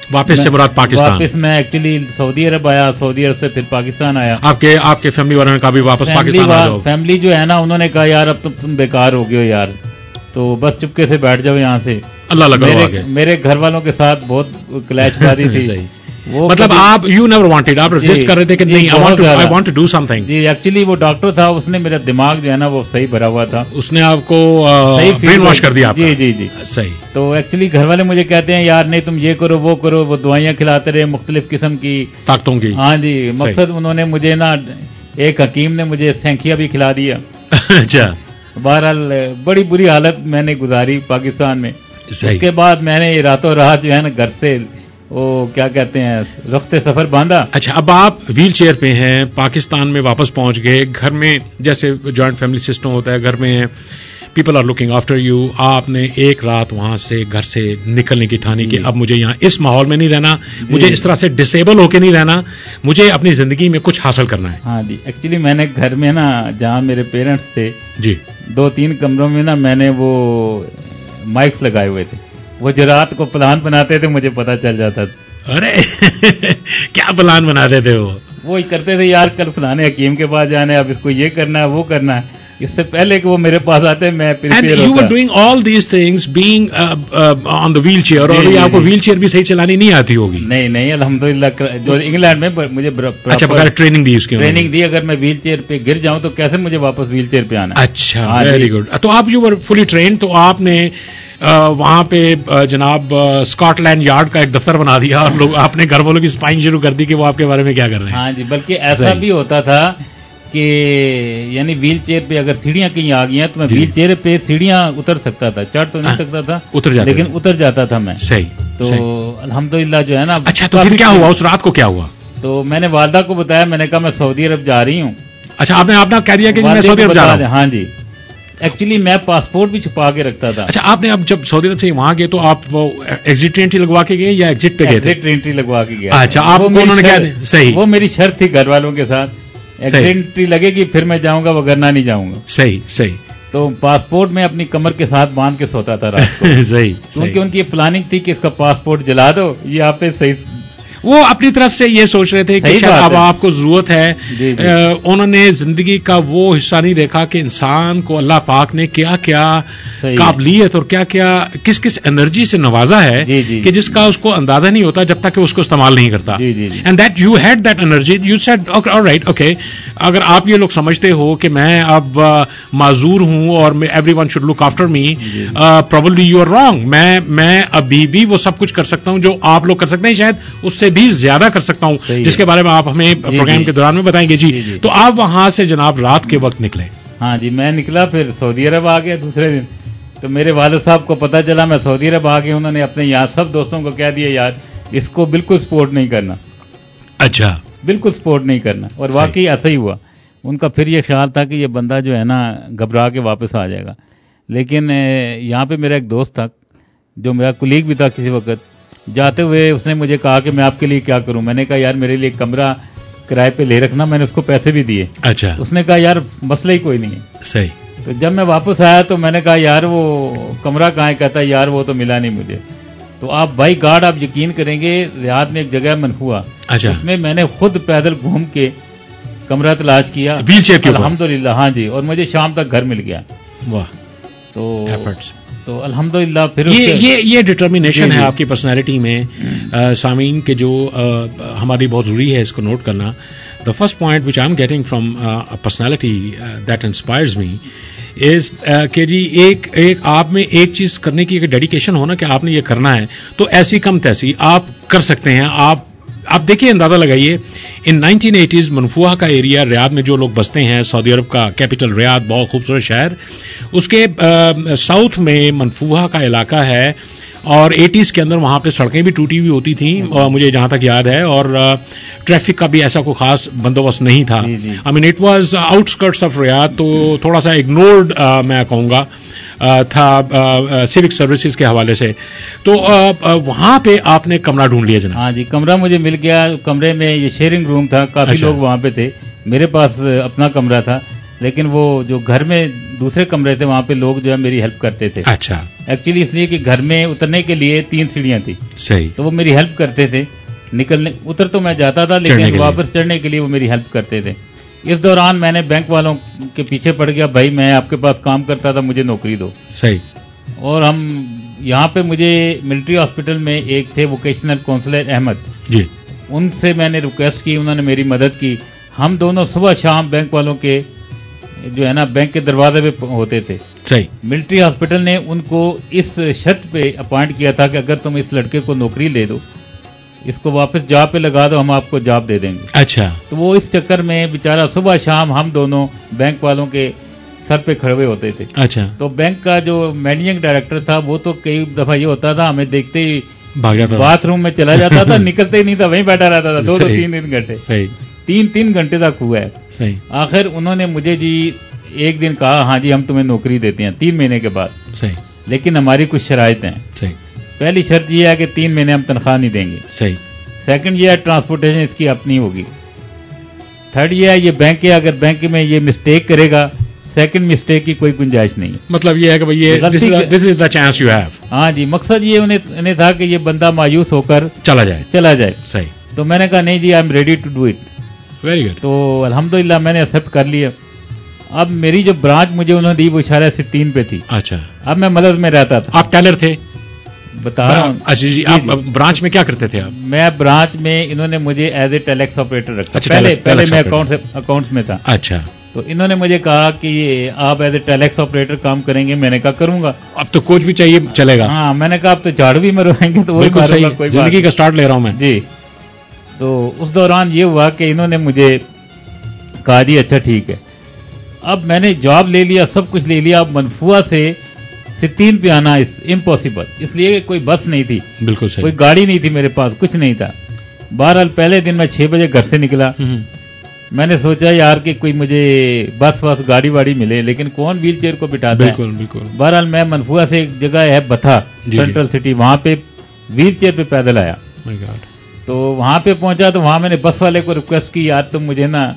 واپس سے مراد پاکستان؟ واپس میں ایکچولی سعودی عرب آیا, سعودی عرب سے پھر پاکستان آیا. آپ کے آپ کے فیملی والوں نے کہا بھی واپس پاکستان آ جاؤ؟ فیملی جو ہے نا انہوں نے کہا یار اب تو تم بیکار ہو گئے ہو یار, تو بس چپکے سے بیٹھ جاؤ یہاں سے. اللہ لگا. میرے گھر والوں کے ساتھ بہت کلیش بازی تھی. وہ مطلب آپ یو نیور وانٹڈ, آپ ریزسٹ کر رہے تھے کہ نہیں I want to do something. جی ایکچولی وہ ڈاکٹر تھا, اس نے میرا دماغ جو ہے نا وہ صحیح بھرا ہوا تھا, اس نے آپ کو برین واش کر دیا. جی جی جی صحیح. تو ایکچولی گھر والے مجھے کہتے ہیں یار نہیں تم یہ کرو وہ کرو, وہ دوائیاں کھلاتے رہے مختلف قسم کی طاقتوں کی. ہاں جی, مقصد انہوں نے مجھے نا ایک حکیم نے مجھے سینکھیا بھی کھلا دیا. اچھا. بہرحال بڑی بری حالت میں نے گزاری پاکستان میں. اس کے بعد میں نے راتوں رات جو ہے نا گھر سے وہ کیا کہتے ہیں رخت سفر باندھا. اچھا, اب آپ ویل چیئر پہ ہیں, پاکستان میں واپس پہنچ گئے, گھر میں جیسے جوائنٹ فیملی سسٹم ہوتا ہے, گھر میں people are looking after you. آپ نے ایک رات وہاں سے گھر سے نکلنے کی ٹھانی کہ اب مجھے یہاں اس ماحول میں نہیں رہنا, مجھے اس طرح سے ڈسیبل ہو کے نہیں رہنا, مجھے اپنی زندگی میں کچھ حاصل کرنا ہے. ہاں جی, ایکچولی میں نے گھر میں نا جہاں میرے پیرنٹس تھے جی, دو تین کمروں میں نا میں نے وہ مائکس لگائے ہوئے تھے. وہ جو رات کو پلان بناتے تھے مجھے پتا چل جاتا تھا. ارے کیا پلان بناتے تھے وہ؟ وہی کرتے تھے یار کل فلانے حکیم کے پاس جانا ہے, اب اس کو یہ کرنا ہے وہ کرنا ہے. اس سے پہلے کہ وہ میرے پاس آتے میں پریپیئر ہوتا. You were doing all these things being uh, uh, on the wheelchair, اور آپ کو ویل چیئر بھی صحیح چلانی نہیں آتی ہوگی؟ نہیں نہیں الحمدللہ. جو انگلینڈ میں مجھے اچھا بغیر ٹریننگ دی اس کی ٹریننگ دی, اگر میں ویل چیئر پہ گر جاؤں تو کیسے مجھے واپس ویل چیئر پہ آنا ہے. اچھا ویری گڈ. تو آپ یو ور فلی ٹرینڈ, تو آپ نے وہاں پہ جناب اسکاٹ لینڈ یارڈ کا ایک دفتر بنا دیا اور لوگ آپ نے گھر والوں کی اسپائنگ شروع کر دی کہ وہ آپ کے بارے میں کیا کر رہے ہیں. ہاں جی, بلکہ ایسا بھی ہوتا تھا کہ یعنی ویل چیئر پہ اگر سیڑھیاں کہیں آ گئی ہیں تو میں ویل چیئر پہ سیڑھیاں اتر سکتا تھا, چڑھ تو نہیں سکتا تھا, اتر جاتا لیکن اتر جاتا تھا میں. صحیح. تو الحمدللہ جو ہے نا. اچھا, تو پھر کیا ہوا اس رات کو, کیا ہوا؟ تو میں نے والدہ کو بتایا, میں نے کہا میں سعودی عرب جا رہی ہوں. اچھا, آپ نے اپنا کہہ دیا کہ میں سعودی عرب جا رہا ہوں؟ ہاں جی, ایکچولی میں پاسپورٹ بھی چھپا کے رکھتا تھا. اچھا, آپ نے اب جب سعودی عرب سے وہاں گئے تو آپ وہ ایگزٹ انٹری لگوا کے گئے یا ایگزٹ پہ گئے تھے؟ ایگزٹ انٹری لگوا کے گیا. اچھا, آپ کو انہوں نے کہا صحیح, وہ میری شرط تھی گھر والوں کے ساتھ, ایگزٹ انٹری لگے گی پھر میں جاؤں گا وگرنہ نہیں جاؤں گا. صحیح صحیح. تو پاسپورٹ میں اپنی کمر کے ساتھ باندھ کے سوتا تھا رات کو. صحیح. کیونکہ ان کی پلاننگ تھی کہ اس کا پاسپورٹ جلا دو, یہ آپ پہ صحیح. وہ اپنی طرف سے یہ سوچ رہے تھے کہ شاید اب آپ کو ضرورت ہے. جی جی. انہوں نے زندگی کا وہ حصہ نہیں دیکھا کہ انسان کو اللہ پاک نے کیا کیا قابلیت اور کیا کیا کس کس انرجی سے نوازا ہے. جی جی. کہ جس کا اس کو اندازہ نہیں ہوتا جب تک کہ اس کو استعمال نہیں کرتا. And that you had that energy, you said alright okay, اگر آپ یہ لوگ سمجھتے ہو کہ میں اب معذور ہوں اور everyone should look after me, probably you are wrong. میں میں ابھی بھی وہ سب کچھ کر سکتا ہوں جو آپ لوگ کر سکتے ہیں, شاید اس سے بھی زیادہ کر سکتا ہوں, جس کے بارے میں آپ ہمیں پروگرام کے دوران میں بتائیں گے. جی, تو آپ وہاں سے جناب رات کے وقت نکلے؟ ہاں جی, میں نکلا, پھر سعودی عرب آ گیا دوسرے دن. تو میرے والد صاحب کو پتا چلا میں سعودی عرب آ گیا, انہوں نے اپنے یہاں سب دوستوں کو کہہ دیا یار اس کو بالکل سپورٹ نہیں کرنا. اچھا, بالکل سپورٹ نہیں کرنا. اور واقعی ایسا ہی ہوا. ان کا پھر یہ خیال تھا کہ یہ بندہ جو ہے نا گھبرا کے واپس آ جائے گا. لیکن یہاں پہ میرا ایک دوست تھا جو میرا کولیگ بھی تھا, کسی وقت جاتے ہوئے اس نے مجھے کہا کہ میں آپ کے لیے کیا کروں. میں نے کہا یار میرے لیے کمرہ کرائے پہ لے رکھنا, میں نے اس کو پیسے بھی دیے. اچھا. اس نے کہا یار مسئلہ ہی کوئی نہیں ہے. صحیح. تو جب میں واپس آیا تو میں نے کہا یار وہ کمرہ کہاں ہے, کہتا یار وہ تو ملا نہیں مجھے. تو آپ بائی گاڈ آپ یقین کریں گے, ریاض میں ایک جگہ منفوا, اچھا, اس میں میں نے خود پیدل گھوم کے کمرہ تلاش کیا ویل چیئر کے اوپر. الحمدللہ. ہاں جی, اور مجھے شام تک گھر مل گیا. واہ. تو ایفرٹس. تو الحمدللہ پھر یہ یہ یہ ڈٹرمینیشن ہے آپ کی پرسنالٹی میں. سامعین کے جو ہماری بہت ضروری ہے اس کو نوٹ کرنا. The first point which I am getting from personality that inspires me is کہ جی ایک ایک آپ میں ایک چیز کرنے کی ایک ڈیڈیکیشن ہونا کہ آپ نے یہ کرنا ہے, تو ایسی کم تیسی آپ کر سکتے ہیں. آپ آپ دیکھیے, اندازہ لگائیے, ان نائنٹین ایٹیز منفوہا کا ایریا, ریاض میں جو لوگ بستے ہیں, سعودی عرب کا کیپٹل ریاض, بہت خوبصورت شہر, اس کے ساؤتھ میں منفوہا کا علاقہ ہے, اور ایٹیز کے اندر وہاں پہ سڑکیں بھی ٹوٹی ہوئی ہوتی تھیں, اور مجھے جہاں تک یاد ہے, اور ٹریفک کا بھی ایسا کوئی خاص بندوبست نہیں تھا. I mean it was outskirts of Riyadh, تو تھوڑا سا اگنورڈ میں کہوں گا تھا سیوک سروسز کے حوالے سے. تو وہاں پہ آپ نے کمرہ ڈھونڈ لیا جناب؟ ہاں جی, کمرہ مجھے مل گیا. کمرے میں یہ شیئرنگ روم تھا, کافی لوگ وہاں پہ تھے, میرے پاس اپنا کمرہ تھا. لیکن وہ جو گھر میں دوسرے کمرے تھے وہاں پہ لوگ جو ہے میری ہیلپ کرتے تھے. اچھا. ایکچولی اس لیے کہ گھر میں اترنے کے لیے تین سیڑھیاں تھی. صحیح. تو وہ میری ہیلپ کرتے تھے نکلنے, اتر تو میں جاتا تھا لیکن واپس چڑھنے کے لیے وہ میری ہیلپ کرتے تھے. اس دوران میں نے بینک والوں کے پیچھے پڑ گیا, بھائی میں آپ کے پاس کام کرتا تھا, مجھے نوکری دو. صحیح. اور ہم یہاں پہ مجھے ملٹری ہاسپٹل میں ایک تھے ووکیشنل کونسلر احمد جی, ان سے میں نے ریکویسٹ کی, انہوں نے میری مدد کی. ہم دونوں صبح شام بینک والوں کے جو ہے نا بینک کے دروازے پہ ہوتے تھے. صحیح. ملٹری ہاسپٹل نے ان کو اس شرط پہ اپوائنٹ کیا تھا کہ اگر تم اس لڑکے کو نوکری لے دو, اس کو واپس جاب پہ لگا دو, ہم آپ کو جاب دے دیں گے. اچھا. تو وہ اس چکر میں بیچارہ صبح شام ہم دونوں بینک والوں کے سر پہ کھڑے ہوئے ہوتے تھے. اچھا. تو بینک کا جو مینیجنگ ڈائریکٹر تھا وہ تو کئی دفعہ یہ ہوتا تھا, ہمیں دیکھتے ہی بھاگ جاتا, باتھ روم میں چلا جاتا تھا, نکلتے ہی نہیں تھا, وہیں بیٹھا رہتا تھا دو دو تین تین گھنٹے. صحیح. تین تین گھنٹے تک ہوا ہے. صحیح. آخر انہوں نے مجھے جی ایک دن کہا, ہاں جی ہم تمہیں نوکری دیتے ہیں تین مہینے کے بعد. صحیح. لیکن ہماری کچھ شرائط ہیں. صحیح. پہلی شرط یہ ہے کہ تین مہینے ہم تنخواہ نہیں دیں گے. صحیح. سیکنڈ یہ ہے ٹرانسپورٹیشن اس کی اپنی ہوگی. تھرڈ یہ ہے یہ بینک ہے, اگر بینک میں یہ مسٹیک کرے گا سیکنڈ مسٹیک کی کوئی گنجائش نہیں ہے. مطلب یہ ہے کہ this is the chance you have. ہاں جی, مقصد یہ انہیں انہیں تھا کہ یہ بندہ مایوس ہو کر چلا جائے چلا جائے. صحیح. تو میں نے کہا نہیں جی I am ready to do it. Very good. تو الحمدللہ میں نے ایکسیپٹ کر لیا. اب میری جو برانچ مجھے انہوں نے دی وہ اشارہ ستین پہ تھی. اچھا. اب میں مدد میں رہتا تھا. آپ ٹیلر تھے؟ بتا رہا ہوں. اچھا جی, آپ برانچ میں کیا کرتے تھے آپ؟ میں برانچ میں انہوں نے مجھے ایز اے ٹیلیکس آپریٹر رکھا. پہلے پہلے میں اکاؤنٹس میں تھا. اچھا. تو انہوں نے مجھے کہا کہ آپ ایز اے ٹیلیکس آپریٹر کام کریں گے. میں نے کہا کروں گا. اب تو کوچ بھی چاہیے, چلے گا. ہاں میں نے کہا اب تو جھاڑو بھی مروائیں گے تو وہی ماروں گا, کوئی زندگی کا سٹارٹ لے رہا ہوں میں. جی. تو اس دوران یہ ہوا کہ انہوں نے مجھے کہا جی اچھا ٹھیک ہے. اب میں نے جاب لے لیا, سب کچھ لے لیا. اب منفوا سے ستین پہ آنا امپاسبل, اس لیے کوئی بس نہیں تھی. بالکل صحیح. کوئی گاڑی نہیں تھی میرے پاس, کچھ نہیں تھا. بہرحال پہلے دن میں چھ بجے گھر سے نکلا. میں نے سوچا یار کہ کوئی مجھے بس بس گاڑی واڑی ملے, لیکن کون ویل چیئر کو بٹھاتا ہے. بالکل بالکل. بہرحال میں منفوا سے ایک جگہ ہے بتھا سینٹرل سٹی, وہاں پہ ویل چیئر پہ پیدل آیا. تو وہاں پہ پہنچا تو وہاں میں نے بس والے کو ریکویسٹ کی, یار تم مجھے نا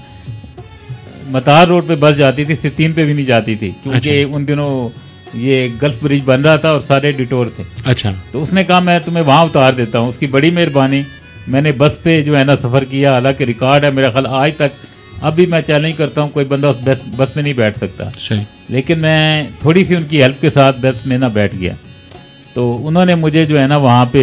متار روڈ پہ بس جاتی تھی, ستین پہ بھی نہیں جاتی تھی کیونکہ ان دنوں یہ گلف برج بن رہا تھا اور سارے ڈیٹور تھے. اچھا. تو اس نے کہا میں تمہیں وہاں اتار دیتا ہوں. اس کی بڑی مہربانی. میں نے بس پہ جو ہے نا سفر کیا, حالانکہ ریکارڈ ہے میرا خیال آج تک, اب بھی میں چیلنج کرتا ہوں کوئی بندہ اس بس بس میں نہیں بیٹھ سکتا. صحیح. لیکن میں تھوڑی سی ان کی ہیلپ کے ساتھ بس میں نہ بیٹھ گیا. تو انہوں نے مجھے جو ہے نا وہاں پہ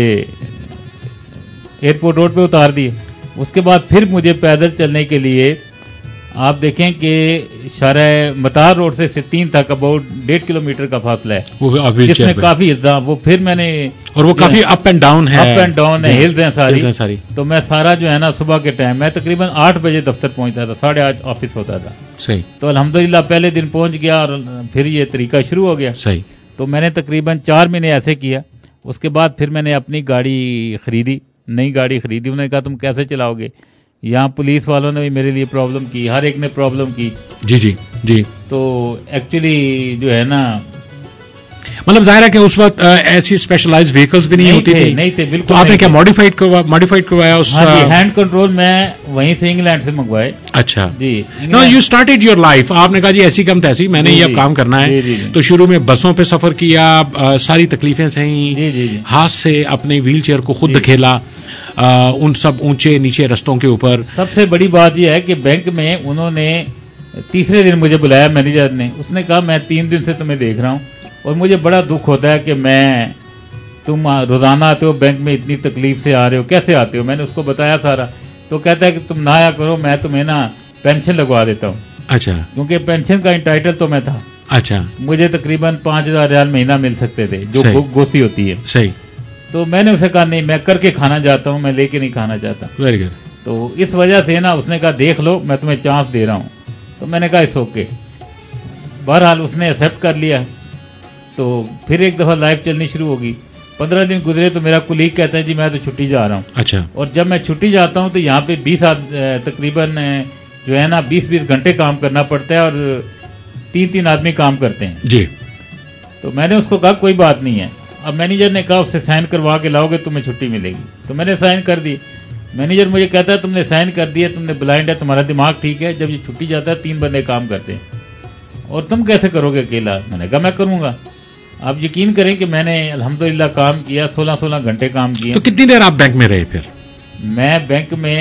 ایئرپورٹ روڈ پہ اتار دی. اس کے بعد پھر مجھے پیدل چلنے کے لیے آپ دیکھیں کہ شارع متار روڈ سے ستین تک اباؤٹ ڈیڑھ کلو میٹر کا فاصلہ ہے, جس میں کافی اجزاء, وہ پھر میں نے اور وہ کافی اپ اینڈ ڈاؤن ہے, اپ اینڈ ڈاؤن ہے, ہلز ہیں ساری ساری. تو میں سارا جو ہے نا صبح کے ٹائم میں تقریباً آٹھ بجے دفتر پہنچتا تھا, ساڑھے آٹھ آفس ہوتا تھا. صحیح. تو الحمدللہ پہلے دن پہنچ گیا اور پھر یہ طریقہ شروع ہو گیا. صحیح. تو میں نے تقریباً چار مہینے ایسے کیا. اس کے بعد پھر میں نے اپنی گاڑی خریدی, نئی گاڑی خریدی. انہوں نے کہا تم کیسے چلاؤ گے, یہاں پولیس والوں نے بھی میرے لیے پرابلم کی, ہر ایک نے پرابلم کی. جی جی جی. تو ایکچولی جو ہے نا مطلب ظاہر ہے کہ اس وقت ایسی اسپیشلائز وہیکلز بھی نہیں ہوتی تھی. نہیں تھے بالکل. تو آپ نے کیا ماڈیفائڈ ماڈیفائڈ کروایا اس؟ ہاں جی, ہینڈ کنٹرول میں وہیں سے انگلینڈ سے منگوائے. اچھا جی. Now you started your life, آپ نے کہا جی ایسی کم تیسی میں نے یہ اب کام کرنا ہے. تو شروع میں بسوں پہ سفر کیا, ساری تکلیفیں سہیں, ہاتھ سے اپنے ویل چیئر کو خود دھکیلا, ان سب اونچے نیچے رستوں کے اوپر. سب سے بڑی بات یہ ہے کہ بینک میں انہوں نے تیسرے دن مجھے بلایا مینیجر نے. اس نے کہا میں تین دن سے تمہیں دیکھ رہا ہوں اور مجھے بڑا دکھ ہوتا ہے کہ میں تم روزانہ آتے ہو بینک میں, اتنی تکلیف سے آ رہے ہو, کیسے آتے ہو. میں نے اس کو بتایا سارا. تو کہتا ہے کہ تم نہ آیا کرو, میں تمہیں نا پینشن لگوا دیتا ہوں. اچھا. کیونکہ پینشن کا انٹائٹل تو میں تھا. اچھا. مجھے تقریباً پانچ ہزار ریال مہینہ مل سکتے تھے جو گوسی ہوتی ہے. صحیح. تو میں نے اسے کہا نہیں, میں کر کے کھانا چاہتا ہوں, میں لے کے نہیں کھانا چاہتا. Very good. تو اس وجہ سے نا اس نے کہا دیکھ لو, میں تمہیں چانس دے رہا ہوں. تو میں نے کہا اس اوکے. بہرحال اس نے ایکسیپٹ کر لیا. تو پھر ایک دفعہ لائف چلنی شروع ہوگی. پندرہ دن گزرے تو میرا کولیگ کہتا ہے جی میں تو چھٹی جا رہا ہوں. اچھا. اور جب میں چھٹی جاتا ہوں تو یہاں پہ بیس تقریباً جو ہے نا بیس بیس گھنٹے کام کرنا پڑتا ہے اور تین تین آدمی کام کرتے ہیں. جی. تو میں نے اس کو کہا کوئی بات نہیں ہے. اب مینیجر نے کہا اس سے سائن کروا کے لاؤ گے تمہیں چھٹی ملے گی. تو میں نے سائن کر دی. مینیجر مجھے کہتا ہے تم نے سائن کر دیا, تم نے بلائنڈ ہے, تمہارا دماغ ٹھیک ہے, جب یہ چھٹی جاتا ہے تین بندے کام کرتے ہیں. اور تم کیسے کرو گے اکیلا؟ میں نے کہا میں کروں گا. آپ یقین کریں کہ میں نے الحمدللہ کام کیا, سولہ سولہ گھنٹے کام کیا. تو کتنی دیر آپ بینک میں رہے پھر؟ میں بینک میں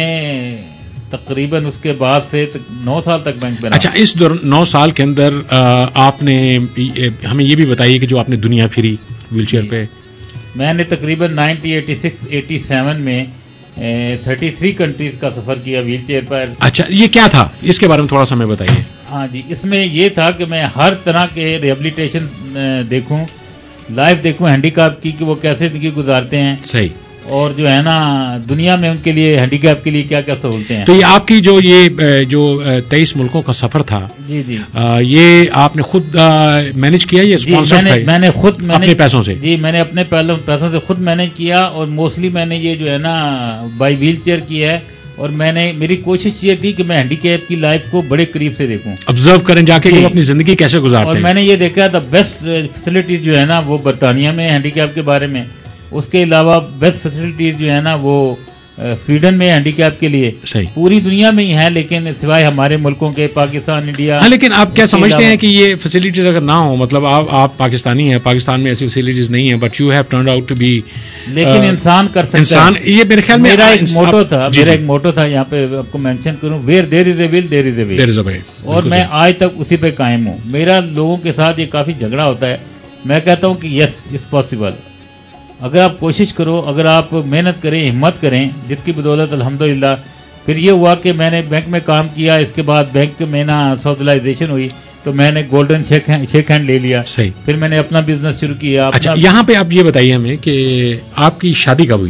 تقریباً اس کے بعد سے نو سال تک بینک میں رہا. اچھا, اس دور نو سال کے اندر آپ نے ہمیں یہ بھی بتائیے کہ جو آپ نے دنیا پھری ویل چیئر پہ. میں نے تقریباً ninety eighty six eighty seven میں تھرٹی تھری کنٹریز کا سفر کیا ویل چیئر پر. اچھا, یہ کیا تھا, اس کے بارے میں تھوڑا سا ہمیں بتائیے. ہاں جی, اس میں یہ تھا کہ میں ہر طرح کے ریہیبلیٹیشن دیکھوں, لائف دیکھوں ہینڈی کیپ کی کہ وہ کیسے زندگی گزارتے ہیں. صحیح. اور جو ہے نا دنیا میں ان کے لیے ہینڈی کیپ کے لیے کیا کیا سہولتیں ہیں. تو یہ آپ کی جو یہ جو تیئیس ملکوں کا سفر تھا, جی جی, یہ آپ نے خود مینج کیا یا اسپانسر تھا؟ میں نے خود اپنے پیسوں سے. جی, میں نے اپنے پیسوں سے خود مینج کیا, اور موسٹلی میں نے یہ جو ہے نا بائی ویل چیئر کیا ہے. اور میں نے میری کوشش یہ تھی کہ میں ہینڈی کیپ کی لائف کو بڑے قریب سے دیکھوں, آبزرو کریں جا کے کہ وہ اپنی زندگی کیسے گزارتے ہیں. اور میں نے یہ دیکھا دا بیسٹ فیسلٹیز جو ہے نا وہ برطانیہ میں ہینڈی کیپ کے بارے میں. اس کے علاوہ بیسٹ فیسلٹیز جو ہے نا وہ سویڈن میں ہینڈی کیپ کے لیے. صحیح. پوری دنیا میں ہی ہے, لیکن سوائے ہمارے ملکوں کے, پاکستان, انڈیا. ہاں, لیکن آپ کیا سمجھتے ہیں کہ یہ فیسلٹیز اگر نہ ہو, مطلب آپ آپ پاکستانی ہیں, پاکستان میں ایسی فیسلٹیز نہیں ہیں, but you have turned out to be. لیکن انسان کر سکتا انسان, یہ میرے خیال میں میرا ایک موٹو تھا میرا ایک موٹو تھا یہاں پہ آپ کو مینشن کروں, ویئر دیر از اے ول دیر از اے وے. اور میں آج تک اسی پہ قائم ہوں. میرا لوگوں کے ساتھ یہ کافی جھگڑا ہوتا ہے. میں کہتا ہوں کہ یس اٹس پاسبل. اگر آپ کوشش کرو, اگر آپ محنت کریں, ہمت کریں, جس کی بدولت الحمدللہ پھر یہ ہوا کہ میں نے بینک میں کام کیا. اس کے بعد بینک میں نا سوشلائزیشن ہوئی, تو میں نے گولڈن شیک ہینڈ لے لیا. صحیح. پھر میں نے اپنا بزنس شروع کیا. اچھا, یہاں پہ آپ یہ بتائیے ہمیں کہ آپ کی شادی کب ہوئی؟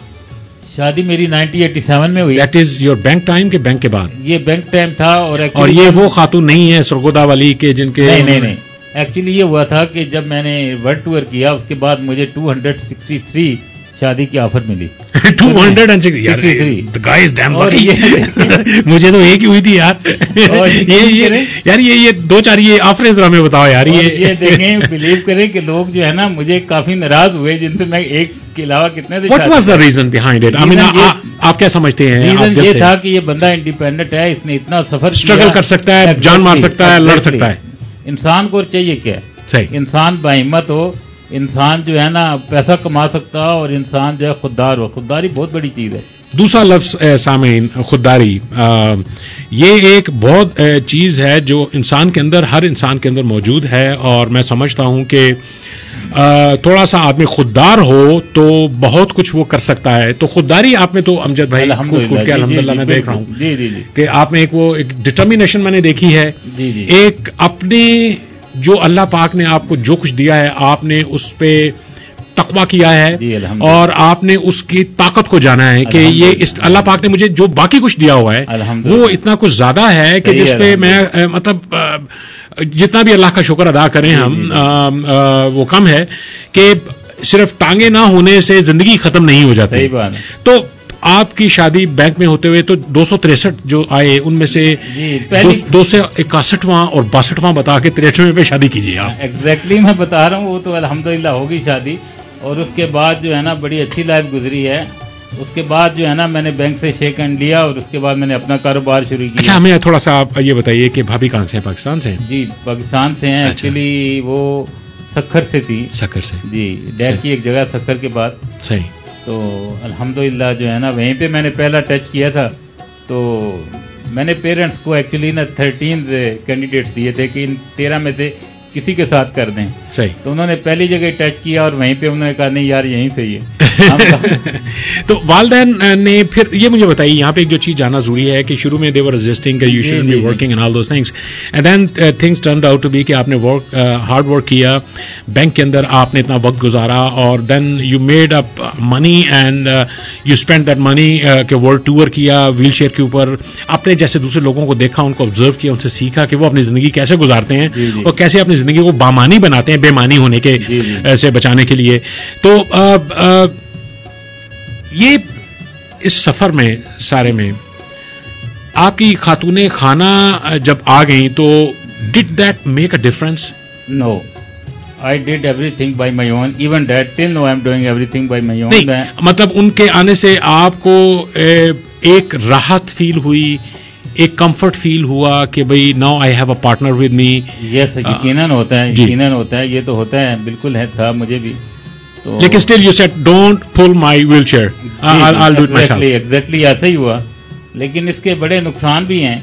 شادی میری نائنٹین ایٹی سیون میں ہوئی. That is your bank time کے بینک کے بعد؟ یہ بینک ٹائم تھا. اور اور یہ وہ خاتون نہیں ہے سرگودا والی کے جن کے؟ نہیں نہیں نہیں, ایکچولی یہ ہوا تھا کہ جب میں نے ورلڈ ٹور کیا, اس کے بعد مجھے ٹو ہنڈریڈ سکسٹی تھری شادی کی آفر ملی. ٹو ہنڈریڈ اینڈ مجھے تو ایک ہی ہوئی تھی یار. یار یہ یہ دو چار یہ آفریں ذرا ہمیں بتاؤ یار. یہ دیکھیں, بلیو کریں کہ لوگ جو ہے نا مجھے کافی ناراض ہوئے, جن سے میں ایک کے علاوہ کتنے. What was the reason behind it? I mean آپ کیا سمجھتے ہیں؟ ریزن یہ تھا کہ یہ بندہ انڈیپینڈنٹ ہے, اس نے اتنا سفر اسٹرگل کر سکتا ہے, جان مار سکتا ہے, لڑ سکتا ہے. انسان کو چاہیے کیا؟ صحیح. انسان باہمت ہو, انسان جو ہے نا پیسہ کما سکتا ہو, اور انسان جو ہے خوددار ہو. خودداری بہت بڑی چیز ہے. دوسرا لفظ سامعین, خودداری, یہ ایک بہت چیز ہے جو انسان کے اندر, ہر انسان کے اندر موجود ہے. اور میں سمجھتا ہوں کہ تھوڑا سا آدمی خوددار ہو تو بہت کچھ وہ کر سکتا ہے. تو خودداری آپ میں تو امجد بھائی الحمدللہ میں دیکھ رہا ہوں کہ آپ میں ایک وہ ایک ڈٹرمینیشن میں نے دیکھی ہے, ایک اپنے جو اللہ پاک نے آپ کو جو کچھ دیا ہے آپ نے اس پہ تقویٰ کیا ہے, اور آپ نے اس کی طاقت کو جانا ہے کہ یہ اللہ پاک نے مجھے جو باقی کچھ دیا ہوا ہے وہ اتنا کچھ زیادہ ہے کہ جس پہ میں مطلب جتنا بھی اللہ کا شکر ادا کریں ہم وہ کم ہے, کہ صرف ٹانگیں نہ ہونے سے زندگی ختم نہیں ہو جاتی. تو آپ کی شادی بینک میں ہوتے ہوئے تو دو سو تریسٹھ جو آئے ان میں سے دو سو اکاسٹھواں اور باسٹھواں بتا کے تریسٹھویں پہ شادی کیجیے آپ. ایگزیکٹلی میں بتا رہا ہوں, وہ تو الحمدللہ ہوگی شادی. اور اس کے بعد جو ہے نا بڑی اچھی لائف گزری ہے. اس کے بعد جو ہے نا میں نے بینک سے شیک ہینڈ لیا, اور اس کے بعد میں نے اپنا کاروبار شروع کیا. اچھا, ہمیں تھوڑا سا آپ یہ بتائیے کہ بھابھی کہاں سے ہیں؟ پاکستان سے؟ جی پاکستان سے ہیں. ایکچولی وہ سکھر سے تھی. سکھر سے؟ جی, ڈیڈ کی ایک جگہ سکھر کے بعد. صحیح. تو الحمدللہ جو ہے نا وہیں پہ میں نے پہلا ٹچ کیا تھا. تو میں نے پیرنٹس کو ایکچولی نا تھرٹین کینڈیڈیٹس دیے تھے کہ ان تیرہ میں سے کسی کے ساتھ کر دیں. صحیح. تو انہوں نے پہلی جگہ ٹچ کیا, اور وہیں پہ انہوں نے کہا نہیں یار یہیں صحیح ہے. تو والدین نے پھر یہ مجھے بتائیے, یہاں پہ ایک جو چیز جاننا ضروری ہے کہ شروع میں they were resisting that you shouldn't be working and all those things, and then things turned out to be کہ آپ نے ورک ہارڈ ورک کیا بینک کے اندر, آپ نے اتنا وقت گزارا, اور then you made up money and you spend that money کہ ورلڈ ٹور کیا ویل چیئر کے اوپر. اپنے جیسے دوسرے لوگوں کو دیکھا, ان کو آبزرو کیا, ان سے سیکھا کہ وہ اپنی زندگی کیسے گزارتے ہیں اور کیسے اپنی زندگی کو بامانی بناتے ہیں, بے معنی ہونے کے سے بچانے کے لیے. تو یہ اس سفر میں سارے میں آپ کی خاتون خانہ جب آ گئیں تو did that make a difference? No, I did everything by my own, even that till now I am doing everything by my own. مطلب ان کے آنے سے آپ کو ایک راحت فیل ہوئی, ایک کمفرٹ فیل ہوا کہ بھئی now I have a partner with me? Yes یقیناً ہوتا ہے, یقیناً ہوتا ہے, یہ تو ہوتا ہے, بالکل ہے تھا مجھے بھی. لیکن still you said don't pull my wheelchair, I do it myself. Exactly ایسا ہی ہوا, لیکن اس کے بڑے نقصان بھی ہیں.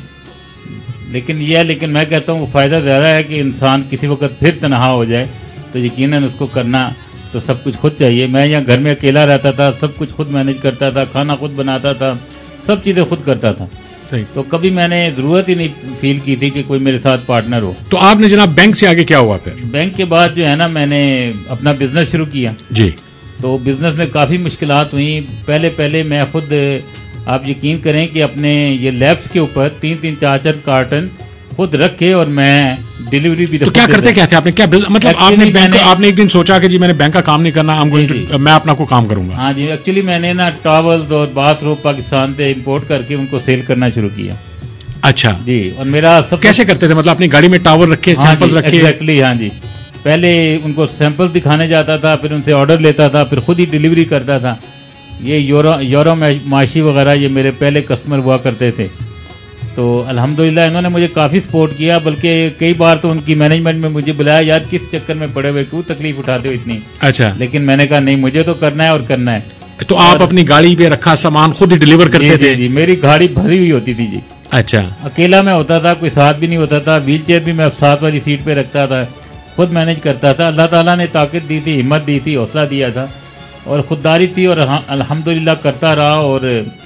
لیکن یہ لیکن میں کہتا ہوں فائدہ زیادہ ہے کہ انسان کسی وقت پھر تنہا ہو جائے تو یقیناً اس کو کرنا تو سب کچھ خود چاہیے. میں یہاں گھر میں اکیلا رہتا تھا, سب کچھ خود مینیج کرتا تھا, کھانا خود بناتا تھا, سب چیزیں خود کرتا تھا, تو کبھی میں نے ضرورت ہی نہیں فیل کی تھی کہ کوئی میرے ساتھ پارٹنر ہو. تو آپ نے جناب بینک سے آگے کیا ہوا پھر؟ بینک کے بعد جو ہے نا میں نے اپنا بزنس شروع کیا. جی. تو بزنس میں کافی مشکلات ہوئیں. پہلے پہلے میں خود, آپ یقین کریں کہ اپنے یہ لیبس کے اوپر تین تین چار چار کارٹن خود رکھ کے اور میں ڈیلیوری بھی. تو کیا کرتے کیا تھے آپ نے, کیا مطلب آپ نے بینک, آپ نے ایک دن سوچا کہ جی میں نے بینک کا کام نہیں کرنا, میں اپنا کو کام کروں گا؟ ہاں جی, ایکچولی میں نے نا ٹاولز اور باتھ روم پاکستان سے امپورٹ کر کے ان کو سیل کرنا شروع کیا. اچھا جی. اور میرا سب کیسے کرتے تھے, مطلب اپنی گاڑی میں ٹاول رکھے, سیمپل رکھے؟ ایگزیکٹلی ہاں جی. پہلے ان کو سیمپل دکھانے جاتا تھا, پھر ان سے آرڈر لیتا تھا, پھر خود ہی ڈیلیوری کرتا تھا. یہ یورو یورو معاشی وغیرہ یہ میرے پہلے کسٹمر ہوا کرتے تھے. تو الحمدللہ انہوں نے مجھے کافی سپورٹ کیا, بلکہ کئی بار تو ان کی مینجمنٹ میں مجھے بلایا, یار کس چکر میں پڑے ہوئے, کیوں تکلیف اٹھاتے ہو اتنی. اچھا. لیکن میں نے کہا نہیں, مجھے تو کرنا ہے اور کرنا ہے. تو آپ اپنی گاڑی پہ رکھا سامان خود ہی ڈیلیور کرتے تھے؟ جی, میری گاڑی بھری ہوئی ہوتی تھی جی. اچھا. اکیلا میں ہوتا تھا, کوئی ساتھ بھی نہیں ہوتا تھا. ویل چیئر بھی میں ساتھ والی سیٹ پہ رکھتا تھا, خود مینج کرتا تھا. اللہ تعالیٰ نے طاقت دی تھی, ہمت دی تھی, حوصلہ دیا تھا اور خودداری تھی, اور الحمدللہ کرتا رہا. اور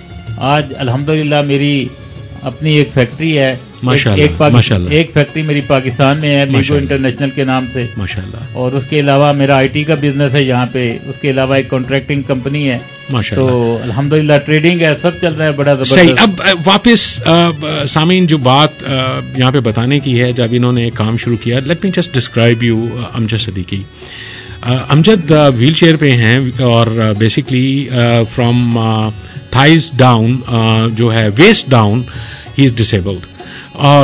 آج الحمدللہ میری اپنی ایک فیکٹری ہے. ایک, ایک فیکٹری میری پاکستان میں ہے میگو انٹرنیشنل کے نام سے, ماشاءاللہ. اور اس کے علاوہ میرا آئی ٹی کا بزنس ہے یہاں پہ. اس کے علاوہ ایک کانٹریکٹنگ کمپنی ہے, تو الحمدللہ ٹریڈنگ ہے, سب چل رہا ہے بڑا زبردست. صحیح. اب واپس سامعین جو بات یہاں پہ بتانے کی ہے, جب انہوں نے کام شروع کیا, let me just describe you Amjad Siddiqui. Amjad wheelchair پہ ہیں اور بیسکلی فرام تھائز ڈاؤن جو ہے waist down he is disabled. اور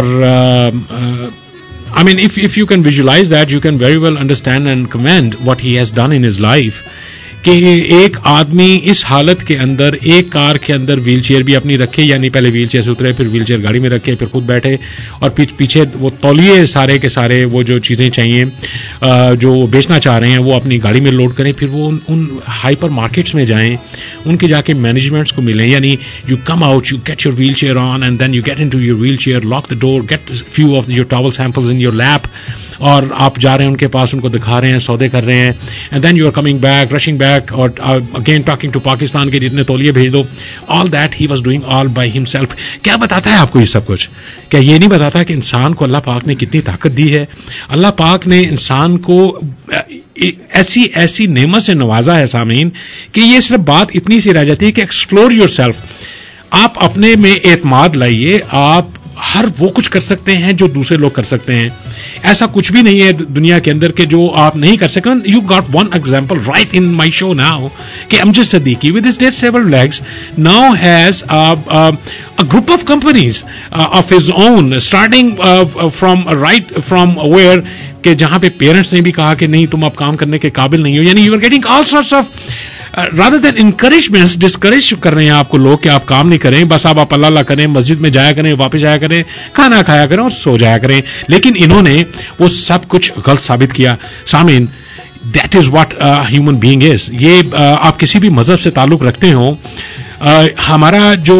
I mean if if you can visualise that you can very well understand and commend what he has done in his life, کہ ایک آدمی اس حالت کے اندر ایک کار کے اندر ویل چیئر بھی اپنی رکھے, یعنی پہلے ویل چیئر سے اترے, پھر ویل چیئر گاڑی میں رکھے, پھر خود بیٹھے, اور پیچھے وہ تولیے سارے کے سارے وہ جو چیزیں چاہیے جو بیچنا چاہ رہے ہیں وہ اپنی گاڑی میں لوڈ کریں, پھر وہ ان ہائپر مارکیٹس میں جائیں, ان کے جا کے مینجمنٹس کو ملیں. یعنی you come out, you get your wheelchair on and then you get into your wheelchair, lock the door, get few of your towel samples in your lap, اور آپ جا رہے ہیں ان کے پاس, ان کو دکھا رہے ہیں, سودے کر رہے ہیں, and then you are coming back, rushing back, اور اگین ٹاکنگ ٹو پاکستان کے جتنے تولیے بھیج دو. All that he was doing all by himself. کیا بتاتا ہے آپ کو یہ سب کچھ؟ کیا یہ نہیں بتاتا کہ انسان کو اللہ پاک نے کتنی طاقت دی ہے؟ اللہ پاک نے انسان کو ایسی ایسی نعمت سے نوازا ہے سامعین, کہ یہ صرف بات اتنی سی رہ جاتی ہے کہ ایکسپلور یور سیلف. آپ اپنے میں اعتماد لائیے, آپ ہر وہ کچھ کر سکتے ہیں جو دوسرے لوگ کر سکتے ہیں. ایسا کچھ بھی نہیں ہے دنیا کے اندر کہ جو آپ نہیں کر سکیں. You got one example right in my show now, کہ Amjad Siddiqui with his disabled legs now has a group of companies uh, of his own, starting uh, from uh, right from where کہ جہاں پہ پیرنٹس نے بھی کہا کہ نہیں تم اب کام کرنے کے قابل نہیں ہو, یعنی you are getting all sorts of rather than encouragements, discourage کر رہے ہیں آپ کو لوگ کہ آپ کام نہیں کریں, بس آپ آپ اللہ اللہ کریں, مسجد میں جایا کریں, واپس جایا کریں, کھانا کھایا کریں اور سو جایا کریں. لیکن انہوں نے وہ سب کچھ غلط ثابت کیا. سامعین, that is what human being is. یہ uh, آپ کسی بھی مذہب سے تعلق رکھتے ہوں, uh, ہمارا جو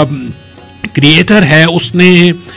کریٹر uh, ہے اس نے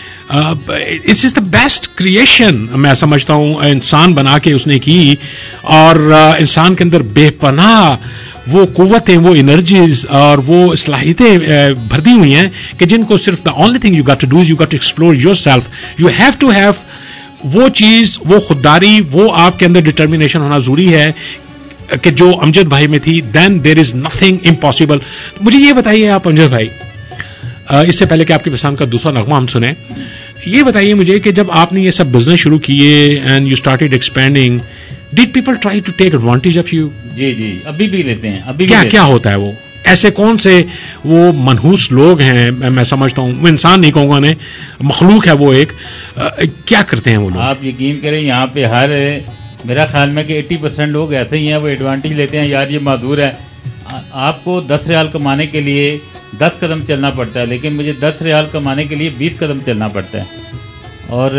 it's is the best creation میں سمجھتا ہوں انسان بنا کے اس نے کی, اور uh, انسان کے اندر بے پناہ وہ قوتیں, وہ انرجیز اور وہ صلاحیتیں بھر دی ہوئی ہیں کہ جن کو صرف the only thing you got to do is you got to explore yourself. You have to have وہ چیز, وہ خودداری, وہ آپ کے اندر ڈٹرمینیشن ہونا ضروری ہے کہ جو امجد بھائی میں تھی. Then there is nothing impossible. مجھے یہ بتائیے آپ امجد بھائی, اس سے پہلے کہ آپ کی پسند کا دوسرا نغمہ ہم سنیں, یہ بتائیے مجھے کہ جب آپ نے یہ سب بزنس شروع کیے and you started expanding, did people try to take advantage of you? جی جی ابھی بھی لیتے ہیں. ابھی کیا کیا ہوتا ہے وہ ایسے کون سے وہ منحوس لوگ ہیں؟ میں سمجھتا ہوں وہ انسان نہیں کہوں گا, انہیں مخلوق ہے وہ ایک, کیا کرتے ہیں وہ لوگ؟ آپ یقین کریں یہاں پہ ہر میرا خیال میں کہ ایٹی پرسینٹ لوگ ایسے ہی ہیں, وہ ایڈوانٹیج لیتے ہیں. یار یہ معذور ہے, آپ کو دس ریال کمانے کے لیے दस कदम चलना पड़ता है, लेकिन मुझे दस रियाल कमाने के लिए बीस कदम चलना पड़ता है। और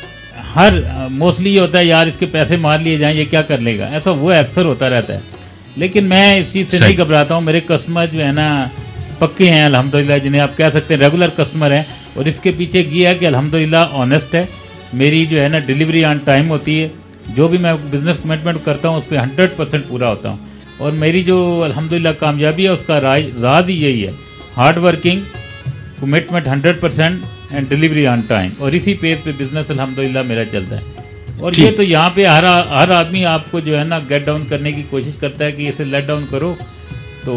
हर मोस्टली ये होता है यार इसके पैसे मार लिए जाएं, ये क्या कर लेगा, ऐसा वो अक्सर होता रहता है। लेकिन मैं इस चीज़ से नहीं घबराता हूँ। मेरे कस्टमर जो है ना पक्के हैं अल्हम्दुलिल्लाह, जिन्हें आप कह सकते हैं रेगुलर कस्टमर हैं। और इसके पीछे ये है कि अल्हम्दुलिल्लाह ऑनेस्ट है, मेरी जो है ना डिलीवरी ऑन टाइम होती है, जो भी मैं बिजनेस कमिटमेंट करता हूँ उस पर हंड्रेड परसेंट पूरा होता हूँ। और मेरी जो अल्हम्दुलिल्लाह कामयाबी है उसका राज राज ही यही है, hard working, commitment hundred percent and delivery on time. और इसी पेज पे बिजनेस अल्हम्दुलिल्लाह मेरा चलता है। और ये तो यहाँ पे हर हर आदमी आपको जो है ना गेट डाउन करने की कोशिश करता है कि इसे लेट डाउन करो, तो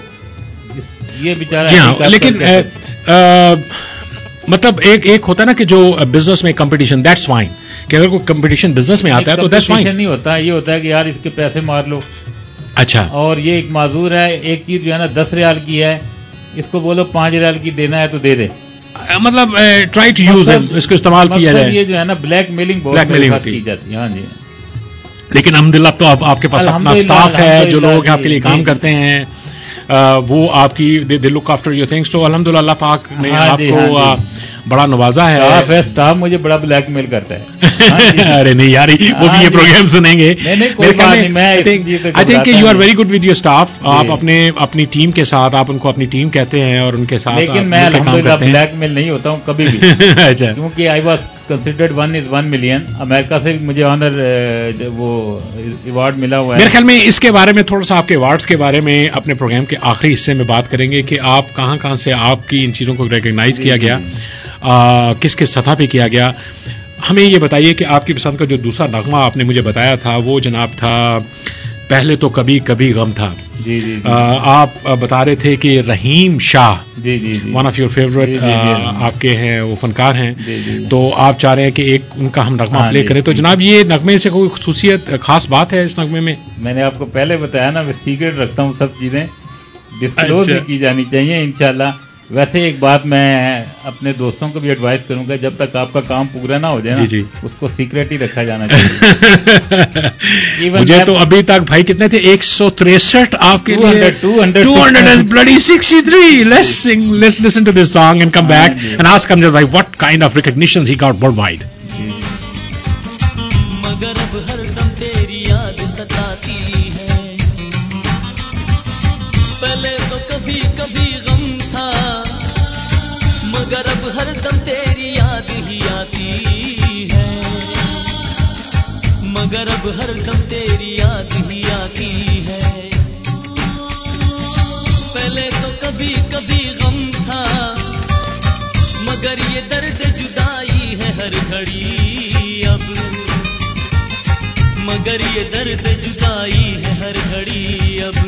इस, ये बेचारा लेकिन आ, आ, मतलब एक एक होता है ना कि जो बिजनेस में कंपटीशन, दैट्स फाइन, कि अगर कोई कंपटीशन बिजनेस में आता है तो दैट्स फाइन। नहीं होता, ये होता है कि यार इसके पैसे मार लो। अच्छा। और ये एक माजूर है, एक चीज जो है ना दस रियाल की है, इसको बोलो पांच रियाल की देना है तो दे दे, मतलब ट्राई टू यूज इसको इस्तेमाल किया जाए। ये जो है ना ब्लैक मेलिंग बहुत की जाती है। हाँ जी। लेकिन अल्हम्दुलिल्लाह तो आप, आपके पास अपना स्टाफ है, जो लोग आपके लिए काम करते हैं, आ, वो आपकी they look after your things. तो अल्हम्दुलिल्लाह अल्लाह पाक ने हाँ आपको हाँ बड़ा नवाजा है। स्टाफ है, स्टाफ मुझे बड़ा ब्लैकमेल करता है। अरे नहीं यार, वो भी ये प्रोग्राम सुनेंगे। आई थिंक कि you are very good with your staff. आप अपने अपनी टीम के साथ, आप उनको अपनी टीम कहते हैं और उनके साथ, लेकिन मैं अल्हम्दुलिल्लाह ब्लैकमेल नहीं होता हूँ कभी भी। अच्छा। क्योंकि I was considered one is one million, America से मुझे ऑनर वो अवार्ड मिला हुआ है। मेरे ख्याल में इसके बारे में थोड़ा सा आपके अवार्ड्स के बारे में अपने प्रोग्राम के आखिरी हिस्से में बात करेंगे कि आप कहाँ कहाँ से आपकी इन चीज़ों को रिकग्नाइज किया गया, आ, किस किस सतह पे किया गया। हमें ये बताइए कि आपकी पसंद का जो दूसरा नगमा आपने मुझे बताया था वो जनाब था पहले तो कभी कभी गम था। जी जी, जी। आ, आप बता रहे थे कि रहीम शाह, जी जी, वन ऑफ योर फेवरेट आपके हैं, वो फनकार हैं। जी जी, तो आप चाह रहे हैं कि एक उनका हम नगमा हाँ, प्ले करें। तो जनाब ये नगमे से कोई खुसूसियत खास बात है इस नगमे में? मैंने आपको पहले बताया ना, मैं सीक्रेट रखता हूँ, सब चीजें डिस्क्लोज भी की जानी चाहिए इंशाल्लाह। वैसे एक बात मैं अपने दोस्तों को भी एडवाइस करूंगा, जब तक आपका काम पूरा ना हो जाए ना, जी जी। उसको सीक्रेट ही रखा जाना चाहिए। मुझे तो अभी तक भाई कितने थे, एक सौ तिरसठ आपके लिए, two hundred bloody sixty three. Let's sing, let's listen to this song and come back and ask Amjad भाई what kind of recognition he got worldwide. मगर अब हरदम तेरी याद सताती है, पहले तो कभी कभी गम था, मगर अब हरदम तेरी याद ही आती है, मगर अब हरदम तेरी याद ही आती है। पहले तो कभी कभी गम था, मगर ये दर्द जुदाई है हर घड़ी अब, मगर ये दर्द जुदाई है हर घड़ी अब।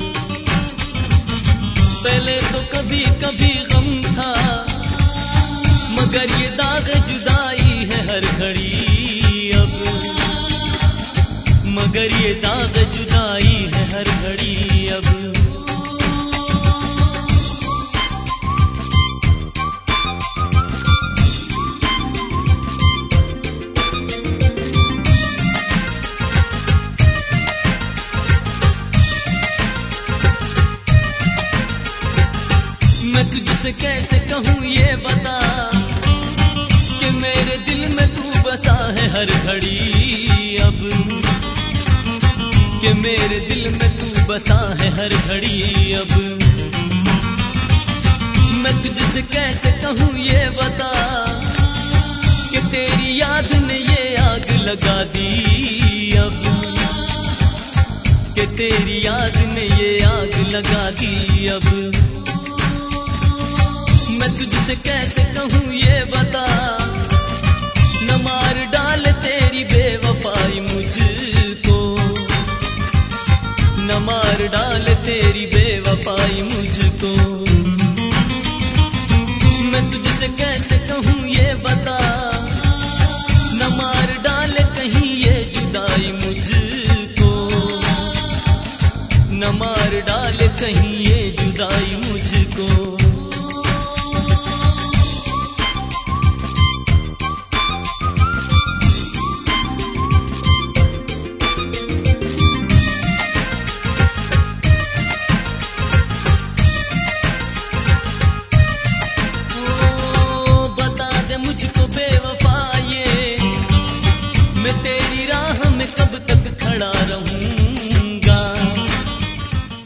पहले तो कभी कभी गम था, मगर ये दाग जुदाई है हर घड़ी अब, मगर ये दाग जुदाई है हर घड़ी अब। मैं तुझसे कैसे कहूँ ये बता कि मेरे दिल में तू बसा है हर घड़ी अब, कि मेरे दिल में तू बसा है हर घड़ी अब। मैं तुझसे कैसे कहूँ ये बता कि तेरी याद ने ये आग लगा दी अब, कि तेरी याद ने ये आग लगा दी अब। मैं तुझसे कैसे कहूँ ये बता, न मार डाल तेरी बेवफाई मुझको, न मार डाल तेरी बेवफाई मुझको। मैं तुझसे कैसे कहूँ ये बता, न मार डाल कहीं ये जुदाई मुझको, न मार डाल कहीं ये जुदाई मुझको।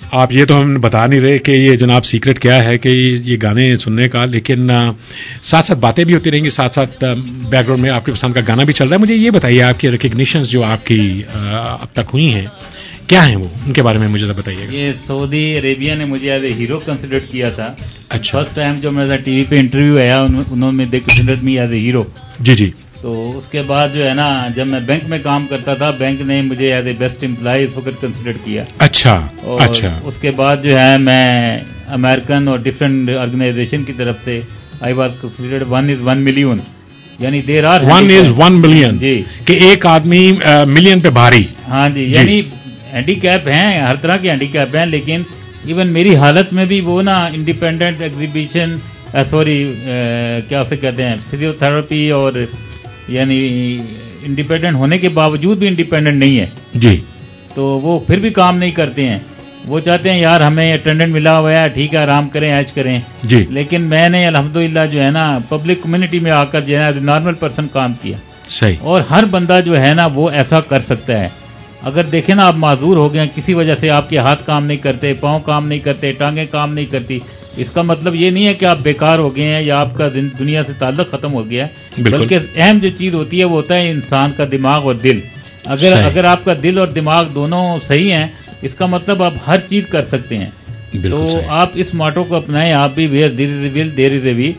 آپ یہ تو ہم بتا نہیں رہے کہ یہ جناب سیکرٹ کیا ہے کہ یہ گانے سننے کا، لیکن ساتھ ساتھ باتیں بھی ہوتی رہیں گی، ساتھ ساتھ بیک گراؤنڈ میں آپ کے پسند کا گانا بھی چل رہا ہے. مجھے یہ بتائیے آپ کی ریکگنیشنز جو آپ کی اب تک ہوئی ہیں کیا ہیں، وہ ان کے بارے میں مجھے بتائیے گا. یہ سعودی عربیہ نے مجھے ایز اے ہیرو کنسیڈر کیا تھا. اچھا. فرسٹ ٹائم جو میرا ٹی وی پہ انٹرویو آیا انہوں نے they considered me as a hero. جی جی. تو اس کے بعد جو ہے نا جب میں بینک میں کام کرتا تھا بینک نے مجھے ایز اے بیسٹ امپلائی اس وقت کنسیڈر کیا. اچھا. اور اچھا. اس کے بعد جو ہے میں امریکن اور ڈفرینٹ آرگنائزیشن کی طرف سے I was considered one is one million, یعنی there are one is one million. جی. کہ ایک آدمی ملین پہ بھاری. ہاں جی. یعنی ہینڈی کیپ ہیں، ہر طرح کے ہینڈی کیپ ہیں، لیکن ایون میری حالت میں بھی وہ نا انڈیپینڈنٹ ایگزیبیشن سوری کیا اسے کہتے ہیں فزیو تھراپی، اور یعنی انڈیپینڈنٹ ہونے کے باوجود بھی انڈیپینڈنٹ نہیں ہے. جی. تو وہ پھر بھی کام نہیں کرتے ہیں. وہ چاہتے ہیں یار ہمیں اٹینڈنٹ ملا ہوا ہے، ٹھیک ہے آرام کریں ایش کریں. جی. لیکن میں نے الحمدللہ جو ہے نا پبلک کمیونٹی میں آ کر جو ہے نارمل پرسن کام کیا. صحیح. اور ہر بندہ جو ہے نا وہ ایسا کر سکتا ہے. اگر دیکھیں نا آپ معذور ہو گئے ہیں کسی وجہ سے، آپ کے ہاتھ کام نہیں کرتے، پاؤں کام نہیں کرتے، ٹانگیں کام نہیں کرتی، اس کا مطلب یہ نہیں ہے کہ آپ بیکار ہو گئے ہیں یا آپ کا دنیا سے تعلق ختم ہو گیا ہے، بلکہ اہم جو چیز ہوتی ہے وہ ہوتا ہے انسان کا دماغ اور دل. اگر صحیح. اگر آپ کا دل اور دماغ دونوں صحیح ہیں اس کا مطلب آپ ہر چیز کر سکتے ہیں. تو صحیح. آپ اس ماٹو کو اپنائیں، آپ بھی ویئر دیر از ول دیر از اے وی،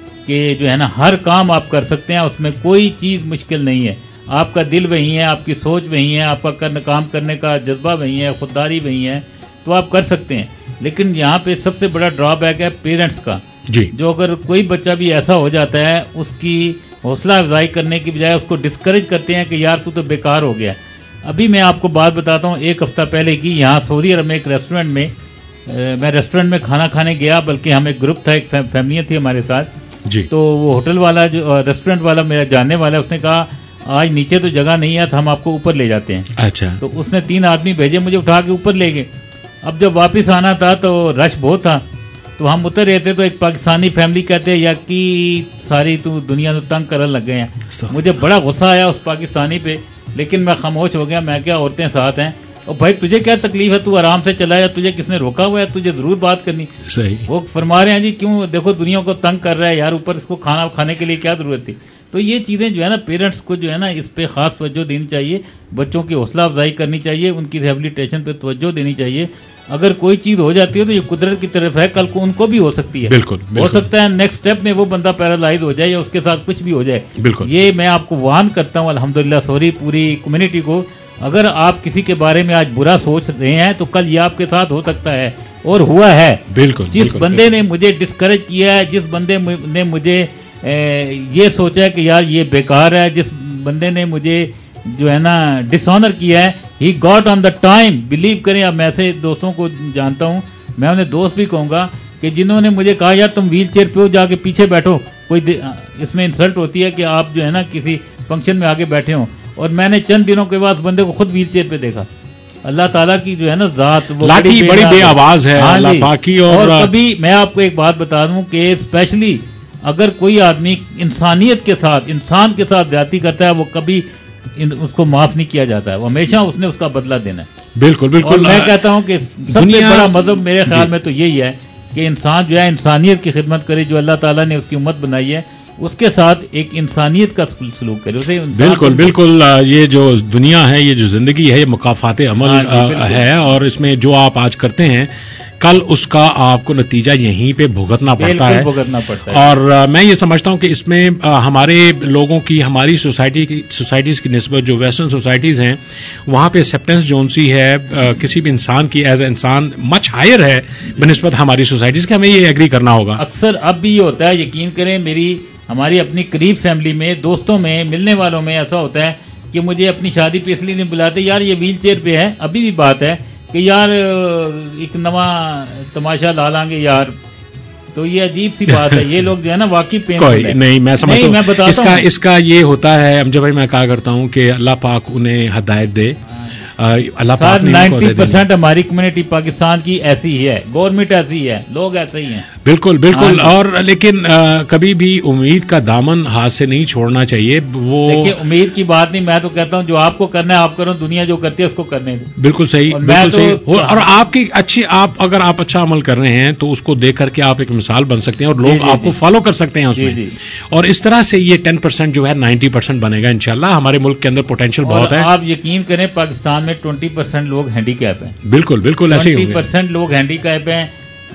کہ جو ہے نا ہر کام آپ کر سکتے ہیں، اس میں کوئی چیز مشکل نہیں ہے. آپ کا دل وہی ہے، آپ کی سوچ وہی ہے، آپ کا کام کرنے کا جذبہ وہی ہے، خودداری وہی ہے، تو آپ کر سکتے ہیں. لیکن یہاں پہ سب سے بڑا ڈرا بیک ہے پیرنٹس کا. جی. جو اگر کوئی بچہ بھی ایسا ہو جاتا ہے اس کی حوصلہ افزائی کرنے کی بجائے اس کو ڈسکریج کرتے ہیں کہ یار تو تو بیکار ہو گیا. ابھی میں آپ کو بات بتاتا ہوں، ایک ہفتہ پہلے کی یہاں سعودی عرب میں ایک ریسٹورینٹ میں میں ریسٹورینٹ میں کھانا کھانے گیا، بلکہ ہم ایک گروپ تھا، ایک فیملیاں تھی ہمارے ساتھ. جی. تو وہ ہوٹل والا جو ریسٹورینٹ والا میرا جاننے والا اس نے کہا آج نیچے تو جگہ نہیں ہے تو ہم آپ کو اوپر لے جاتے ہیں. اچھا. تو اس نے تین آدمی بھیجے مجھے اٹھا کے اوپر لے گئے. اب جب واپس آنا تھا تو رش بہت تھا، تو ہم اتر رہے تھے تو ایک پاکستانی فیملی کہتے ہیں یا کی ساری تو دنیا تو تنگ کرنے لگ گئے ہیں. مجھے بڑا غصہ آیا اس پاکستانی پہ، لیکن میں خاموش ہو گیا. میں کیا عورتیں ساتھ ہیں، اور بھائی تجھے کیا تکلیف ہے، تو آرام سے چلا یا تجھے کس نے روکا ہوا ہے، تجھے ضرور بات کرنی. صحیح. وہ فرما رہے ہیں جی کیوں، دیکھو دنیا کو تنگ کر رہا ہے یار، اوپر اس کو کھانا کھانے کے لیے کیا ضرورت تھی. تو یہ چیزیں جو ہے نا پیرنٹس کو جو ہے نا اس پہ خاص توجہ دینی چاہیے، بچوں کی حوصلہ افزائی کرنی چاہیے، ان کی ریہیبلیٹیشن پہ توجہ دینی چاہیے. اگر کوئی چیز ہو جاتی ہے تو یہ قدرت کی طرف ہے، کل کو ان کو بھی ہو سکتی ہے. بالکل. ہو سکتا ہے نیکسٹ اسٹیپ میں وہ بندہ پیرالائز ہو جائے یا اس کے ساتھ کچھ بھی ہو جائے. بالکل. یہ میں آپ کو وارن کرتا ہوں الحمدللہ سوری پوری کمیونٹی کو، اگر آپ کسی کے بارے میں آج برا سوچ رہے ہیں تو کل یہ آپ کے ساتھ ہو سکتا ہے اور ہوا ہے. بالکل. جس بندے نے مجھے ڈسکریج کیا ہے، جس بندے نے مجھے یہ سوچا ہے کہ یار یہ بیکار ہے، جس بندے نے مجھے جو ہے نا ڈس آنر کیا ہے، he got on the time. Believe کریں، اب میں ایسے دوستوں کو جانتا ہوں، میں انہیں دوست بھی کہوں گا کہ جنہوں نے مجھے کہا یار تم ویل چیئر پہ ہو جا کے پیچھے بیٹھو، کوئی اس میں انسلٹ ہوتی ہے کہ آپ جو ہے نا کسی فنکشن میں آگے بیٹھے ہوں، اور میں نے چند دنوں کے بعد بندے کو خود ویل چیئر پہ دیکھا. اللہ تعالیٰ کی جو ہے نا ذات وہ بڑی بڑی بے آواز ہے اللہ پاک کی. اور کبھی میں آپ کو ایک بات بتا دوں کہ اسپیشلی اگر کوئی آدمی انسانیت کے ساتھ انسان کے ساتھ زیادتی کرتا ہے وہ کبھی اس کو معاف نہیں کیا جاتا ہے، وہ ہمیشہ اس نے اس کا بدلہ دینا ہے. بالکل بالکل. میں کہتا ہوں کہ سب سے بڑا مذہب میرے خیال میں تو یہی ہے کہ انسان جو ہے انسانیت کی خدمت کرے، جو اللہ تعالیٰ نے اس کی امت بنائی ہے اس کے ساتھ ایک انسانیت کا سلوک کرے. اسے بالکل بالکل. یہ جو دنیا ہے، یہ جو زندگی ہے، یہ مکافات عمل ہے، اور اس میں جو آپ آج کرتے ہیں کل اس کا آپ کو نتیجہ یہیں پہ بھگتنا پڑتا ہے. بھگتنا پڑتا ہے. اور میں یہ سمجھتا ہوں کہ اس میں ہمارے لوگوں کی، ہماری سوسائٹی کی سوسائٹیز کی نسبت جو ویسٹرن سوسائٹیز ہیں وہاں پہ ایکسیپٹنس جو سی ہے کسی بھی انسان کی ایز اے انسان مچ ہائر ہے بنسبت ہماری سوسائٹیز کے. ہمیں یہ ایگری کرنا ہوگا. اکثر اب بھی یہ ہوتا ہے، یقین کریں میری ہماری اپنی قریب فیملی میں، دوستوں میں، ملنے والوں میں ایسا ہوتا ہے کہ مجھے اپنی شادی پہ اس لیے نہیں بلاتے یار یہ ویل چیئر پہ ہے. ابھی بھی بات ہے کہ یار ایک نواں تماشا لا لیں گے یار. تو یہ عجیب سی بات ہے. یہ لوگ جو ہے نا واقعی پین کوئی نہیں. میں سمجھتا ہوں اس کا اس کا یہ ہوتا ہے امجد بھائی، میں کہا کرتا ہوں کہ اللہ پاک انہیں ہدایت دے. اللہ پاک نائنٹی پرسینٹ ہماری کمیونٹی پاکستان کی ایسی ہی ہے، گورنمنٹ ایسی ہے، لوگ ایسے ہی ہیں. بالکل بالکل. اور لیکن کبھی بھی امید کا دامن ہاتھ سے نہیں چھوڑنا چاہیے. وہ دیکھیے امید کی بات نہیں, میں تو کہتا ہوں جو آپ کو کرنا ہے آپ کرو, دنیا جو کرتی ہے اس کو کرنے دو. بالکل صحیح, بالکل صحیح. اور آپ کی اچھی, آپ اگر آپ اچھا عمل کر رہے ہیں تو اس کو دیکھ کر کے آپ ایک مثال بن سکتے ہیں اور لوگ آپ کو فالو کر سکتے ہیں اس میں. اور اس طرح سے یہ ٹین پرسینٹ جو ہے نائنٹی پرسینٹ بنے گا انشاءاللہ. ہمارے ملک کے اندر پوٹینشیل بہت ہے. آپ یقین کریں پاکستان میں ٹوئنٹی پرسینٹ لوگ ہینڈی کیپ ہیں. بالکل بالکل ایسے ہی ٹوئنٹی پرسینٹ لوگ ہینڈی کیپ ہیں.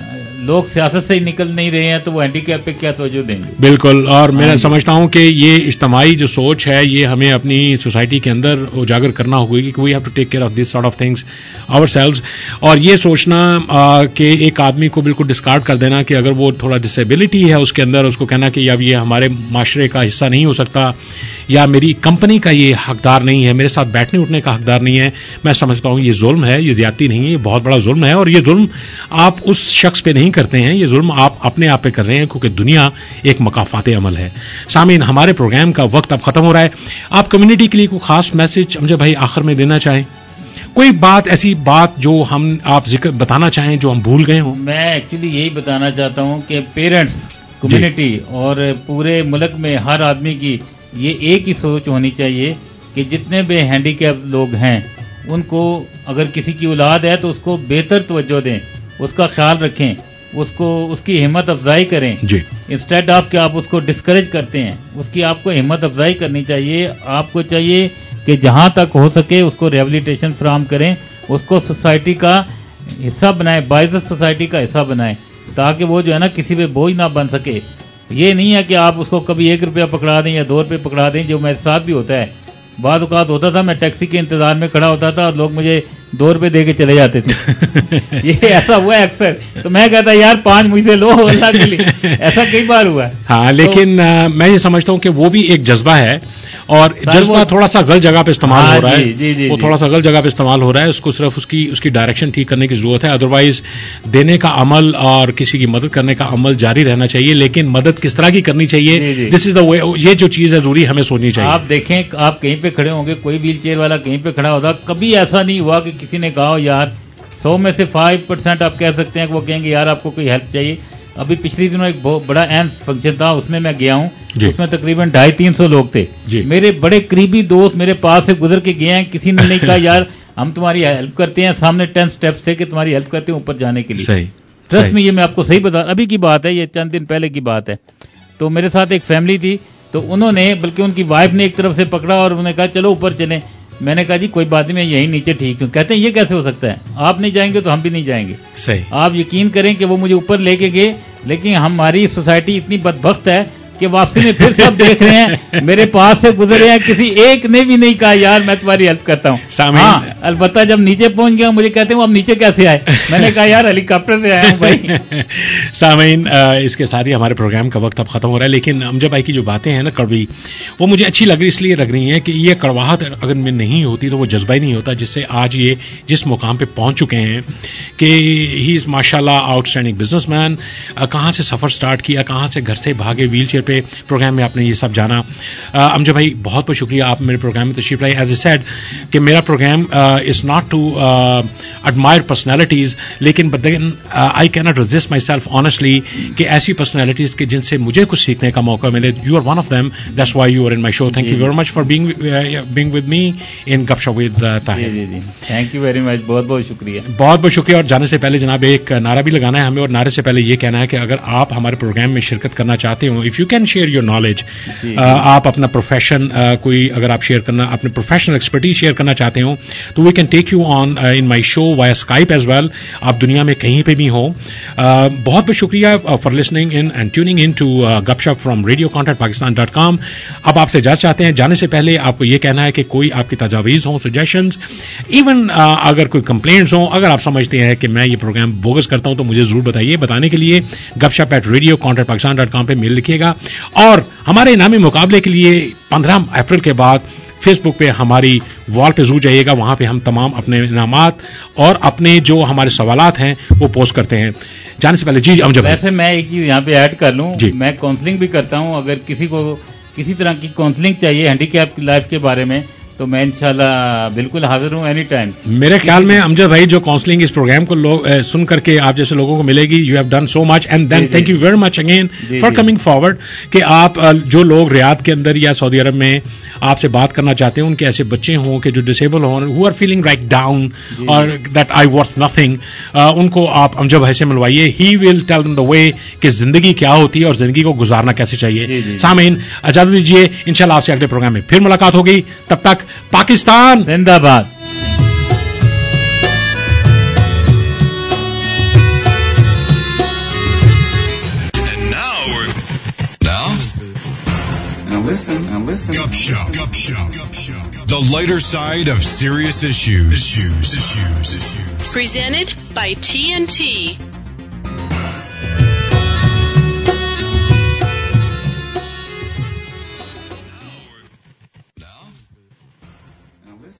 لوگ سیاست سے ہی نکل نہیں رہے ہیں تو وہ ہینڈی کیپ پہ کیا توجہ دیں گے. بالکل. اور میں سمجھتا ہوں کہ یہ اجتماعی جو سوچ ہے یہ ہمیں اپنی سوسائٹی کے اندر اجاگر کرنا ہوگی کہ we have to take care of this sort of things ourselves. اور یہ سوچنا کہ ایک آدمی کو بالکل ڈسکارڈ کر دینا کہ اگر وہ تھوڑا ڈسیبلٹی ہے اس کے اندر, اس کو کہنا کہ اب یہ ہمارے معاشرے کا حصہ نہیں ہو سکتا یا میری کمپنی کا یہ حقدار نہیں ہے, میرے ساتھ بیٹھنے اٹھنے کا حقدار نہیں ہے, میں سمجھتا ہوں یہ ظلم ہے, یہ زیادتی نہیں ہے, یہ بہت بڑا ظلم ہے. اور یہ ظلم آپ اس شخص پہ نہیں کرتے ہیں, یہ ظلم آپ اپنے آپ پہ کر رہے ہیں کیونکہ دنیا ایک مکافات عمل ہے. سامعین, ہمارے پروگرام کا وقت اب ختم ہو رہا ہے. آپ کمیونٹی کے لیے کوئی خاص میسج امجد بھائی آخر میں دینا چاہیں؟ کوئی بات, ایسی بات جو ہم آپ ذکر بتانا چاہیں جو ہم بھول گئے ہوں؟ میں ایکچولی یہی بتانا چاہتا ہوں کہ پیرنٹس, کمیونٹی اور پورے ملک میں ہر آدمی کی یہ ایک ہی سوچ ہونی چاہیے کہ جتنے بھی ہینڈی کیپ لوگ ہیں ان کو, اگر کسی کی اولاد ہے تو اس کو بہتر توجہ دیں, اس کا خیال رکھیں, اس کو اس کی ہمت افزائی کریں. جی. انسٹیڈ آف کہ آپ اس کو ڈسکریج کرتے ہیں, اس کی آپ کو ہمت افزائی کرنی چاہیے. آپ کو چاہیے کہ جہاں تک ہو سکے اس کو ریہیبلیٹیشن فراہم کریں, اس کو سوسائٹی کا حصہ بنائیں, باعزت سوسائٹی کا حصہ بنائیں تاکہ وہ جو ہے نا کسی پہ بوجھ نہ بن سکے. یہ نہیں ہے کہ آپ اس کو کبھی ایک روپیہ پکڑا دیں یا دو روپے پکڑا دیں, جو میرے ساتھ بھی ہوتا ہے. بعض اوقات ہوتا تھا میں ٹیکسی کے انتظار میں کھڑا ہوتا تھا اور لوگ مجھے دو روپے دے کے چلے جاتے تھے. یہ ایسا ہوا ہے اکثر, تو میں کہتا یار پانچ مجھ سے لو اللہ کے لیے. ایسا کئی بار ہوا ہے. ہاں, لیکن میں یہ سمجھتا ہوں کہ وہ بھی ایک جذبہ ہے اور جذبہ تھوڑا سا غلط جگہ پہ استعمال ہو رہا ہے. وہ تھوڑا سا غلط جگہ پہ استعمال ہو رہا ہے. اس کو صرف اس کی اس کی ڈائریکشن ٹھیک کرنے کی ضرورت ہے. ادروائز دینے کا عمل اور کسی کی مدد کرنے کا عمل جاری رہنا چاہیے, لیکن مدد کس طرح کی کرنی چاہیے, دس از دا وے. یہ جو چیز ہے ضروری ہمیں سوچنی چاہیے. آپ دیکھیں, آپ کہیں پہ کھڑے ہوں گے, کوئی ویل چیئر والا کہیں پہ کھڑا ہوتا, کبھی ایسا نہیں ہوا کہ کسی نے کہا یار سو میں سے فائیو پرسینٹ آپ کہہ سکتے ہیں کہ وہ کہیں گے یار آپ کو کوئی ہیلپ چاہیے. ابھی پچھلی دنوں ایک بہت بڑا اہم فنکشن تھا, اس میں میں گیا ہوں. جی. اس میں تقریباً ڈھائی تین سو لوگ تھے. جی. میرے بڑے قریبی دوست میرے پاس سے گزر کے گئے ہیں, کسی نے نہیں کہا یار ہم تمہاری ہیلپ کرتے ہیں. سامنے ٹین سٹیپس تھے کہ تمہاری ہیلپ کرتے ہیں اوپر جانے کے لیے. صحیح. ٹرسٹ میں یہ میں آپ کو صحیح بتا, ابھی کی بات ہے, یہ چند دن پہلے کی بات ہے. تو میرے ساتھ ایک فیملی تھی, تو انہوں نے, بلکہ ان کی وائف نے ایک طرف سے پکڑا اور انہوں نے کہا چلو اوپر چلیں. میں نے کہا جی کوئی بات نہیں, میں یہیں نیچے ٹھیک ہوں. کہتے ہیں یہ کیسے ہو سکتا ہے, آپ نہیں جائیں گے تو ہم بھی نہیں جائیں گے. صحیح. آپ یقین کریں کہ وہ مجھے اوپر لے کے گئے, لیکن ہماری سوسائٹی اتنی بدبخت ہے کہ واپسی میں پھر سب دیکھ رہے ہیں میرے پاس سے گزرے ہیں, کسی ایک نے بھی نہیں کہا یار میں تمہاری ہیلپ کرتا ہوں. ہاں البتہ جب نیچے پہنچ گیا مجھے کہتے ہیں وہ اب نیچے کیسے آئے, میں نے کہا یار ہیلی کاپٹر سے آیا ہوں بھائی. سامعین, اس کے ساتھ ہی ہمارے پروگرام کا وقت اب ختم ہو رہا ہے, لیکن امجد بھائی کی جو باتیں ہیں نا کڑوی, وہ مجھے اچھی لگ رہی اس لیے لگ رہی ہیں کہ یہ کڑواہٹ اگر میں نہیں ہوتی تو وہ جذبہ ہی نہیں ہوتا جس سے آج یہ جس مقام پہ پہنچ چکے ہیں کہ ہی از ماشاء اللہ آؤٹ اسٹینڈنگ بزنس مین. کہاں سے سفر سٹارٹ کیا, کہاں سے گھر سے بھاگے ویل چیئر پہ, پروگرام میں آپ نے یہ سب جانا. امجد بھائی بہت بہت شکریہ, آپ میرے پروگرام میں تشریف لائے. ایز اے سیڈ کہ میرا programme is not to admire personalities, لیکن but then I can not resist myself honestly کہ ایسی پرسنالٹیز کہ جن سے مجھے کچھ سیکھنے کا موقع ملے. You are one of them, that's why you are in my show. Thank you very much for being being with me in Gup Shup with Tahir. Thank you very much, بہت بہت شکریہ. بہت بہت شکریہ. اور جانے سے پہلے جناب ایک نعرہ بھی لگانا ہے ہمیں, اور نعرے سے پہلے یہ کہنا ہے کہ اگر آپ ہمارے پروگرام میں شرکت کرنا چاہتے ہو, if you can share your knowledge, آپ اپنا پروفیشن کوئی اگر آپ شیئر کرنا اپنے پروفیشنل ایکسپرٹیز شیئر کرنا چاہتے ہوں تو we can take you on in my show via Skype as well. آپ دنیا میں کہیں پہ بھی ہوں. بہت بہت شکریہ for listening in and tuning in to Gup Shup from radio contact Pakistan dot com. اب آپ سے اجازت چاہتے ہیں. جانے سے پہلے آپ کو یہ کہنا ہے کہ کوئی آپ کی تجاویز ہوں, سجیشنز, ایون اگر کوئی کمپلینٹس ہوں, اگر آپ سمجھتے ہیں کہ میں یہ پروگرام بوگس کرتا ہوں تو مجھے ضرور بتائیے. بتانے کے لیے Gup Shup at radio contact Pakistan dot com پہ میل لکھیے گا. اور ہمارے انعامی مقابلے کے لیے پندرہ اپریل کے بعد فیس بک پہ ہماری وال پہ ضرور جائیے گا. وہاں پہ ہم تمام اپنے انعامات اور اپنے جو ہمارے سوالات ہیں وہ پوسٹ کرتے ہیں. جانے سے پہلے جی امجد, ویسے میں ایک چیز یہاں پہ ایڈ کر لوں, میں کاؤنسلنگ بھی کرتا ہوں. اگر کسی کو کسی طرح کی کاؤنسلنگ چاہیے ہینڈی کیپ کی لائف کے بارے میں تو میں انشاءاللہ بالکل حاضر ہوں اینی ٹائم. میرے خیال میں امجد بھائی جو کاؤنسلنگ اس پروگرام کو لوگ سن کر کے آپ جیسے لوگوں کو ملے گی, you have done so much and then thank you very much again for coming forward کہ آپ جو لوگ ریاض کے اندر یا سعودی عرب میں آپ سے بات کرنا چاہتے ہیں, ان کے ایسے بچے ہوں کہ جو ڈسیبل ہوں, who are feeling like down اور دیٹ آئی واز نتھنگ, ان کو آپ امجد بھائی سے ملوائیے. ہی ول ٹیل دم دا وے کہ زندگی کیا ہوتی ہے اور زندگی کو گزارنا کیسے چاہیے. سامعین اجازت دیجیے, انشاءاللہ آپ سے اگلے پروگرام میں پھر ملاقات ہوگی. تب تک پاکستان زندہ باد. Listen, now listen. Gup Shop. Gup Shop. The lighter side of serious issues. Issues. Issues. Issues. Presented by T N T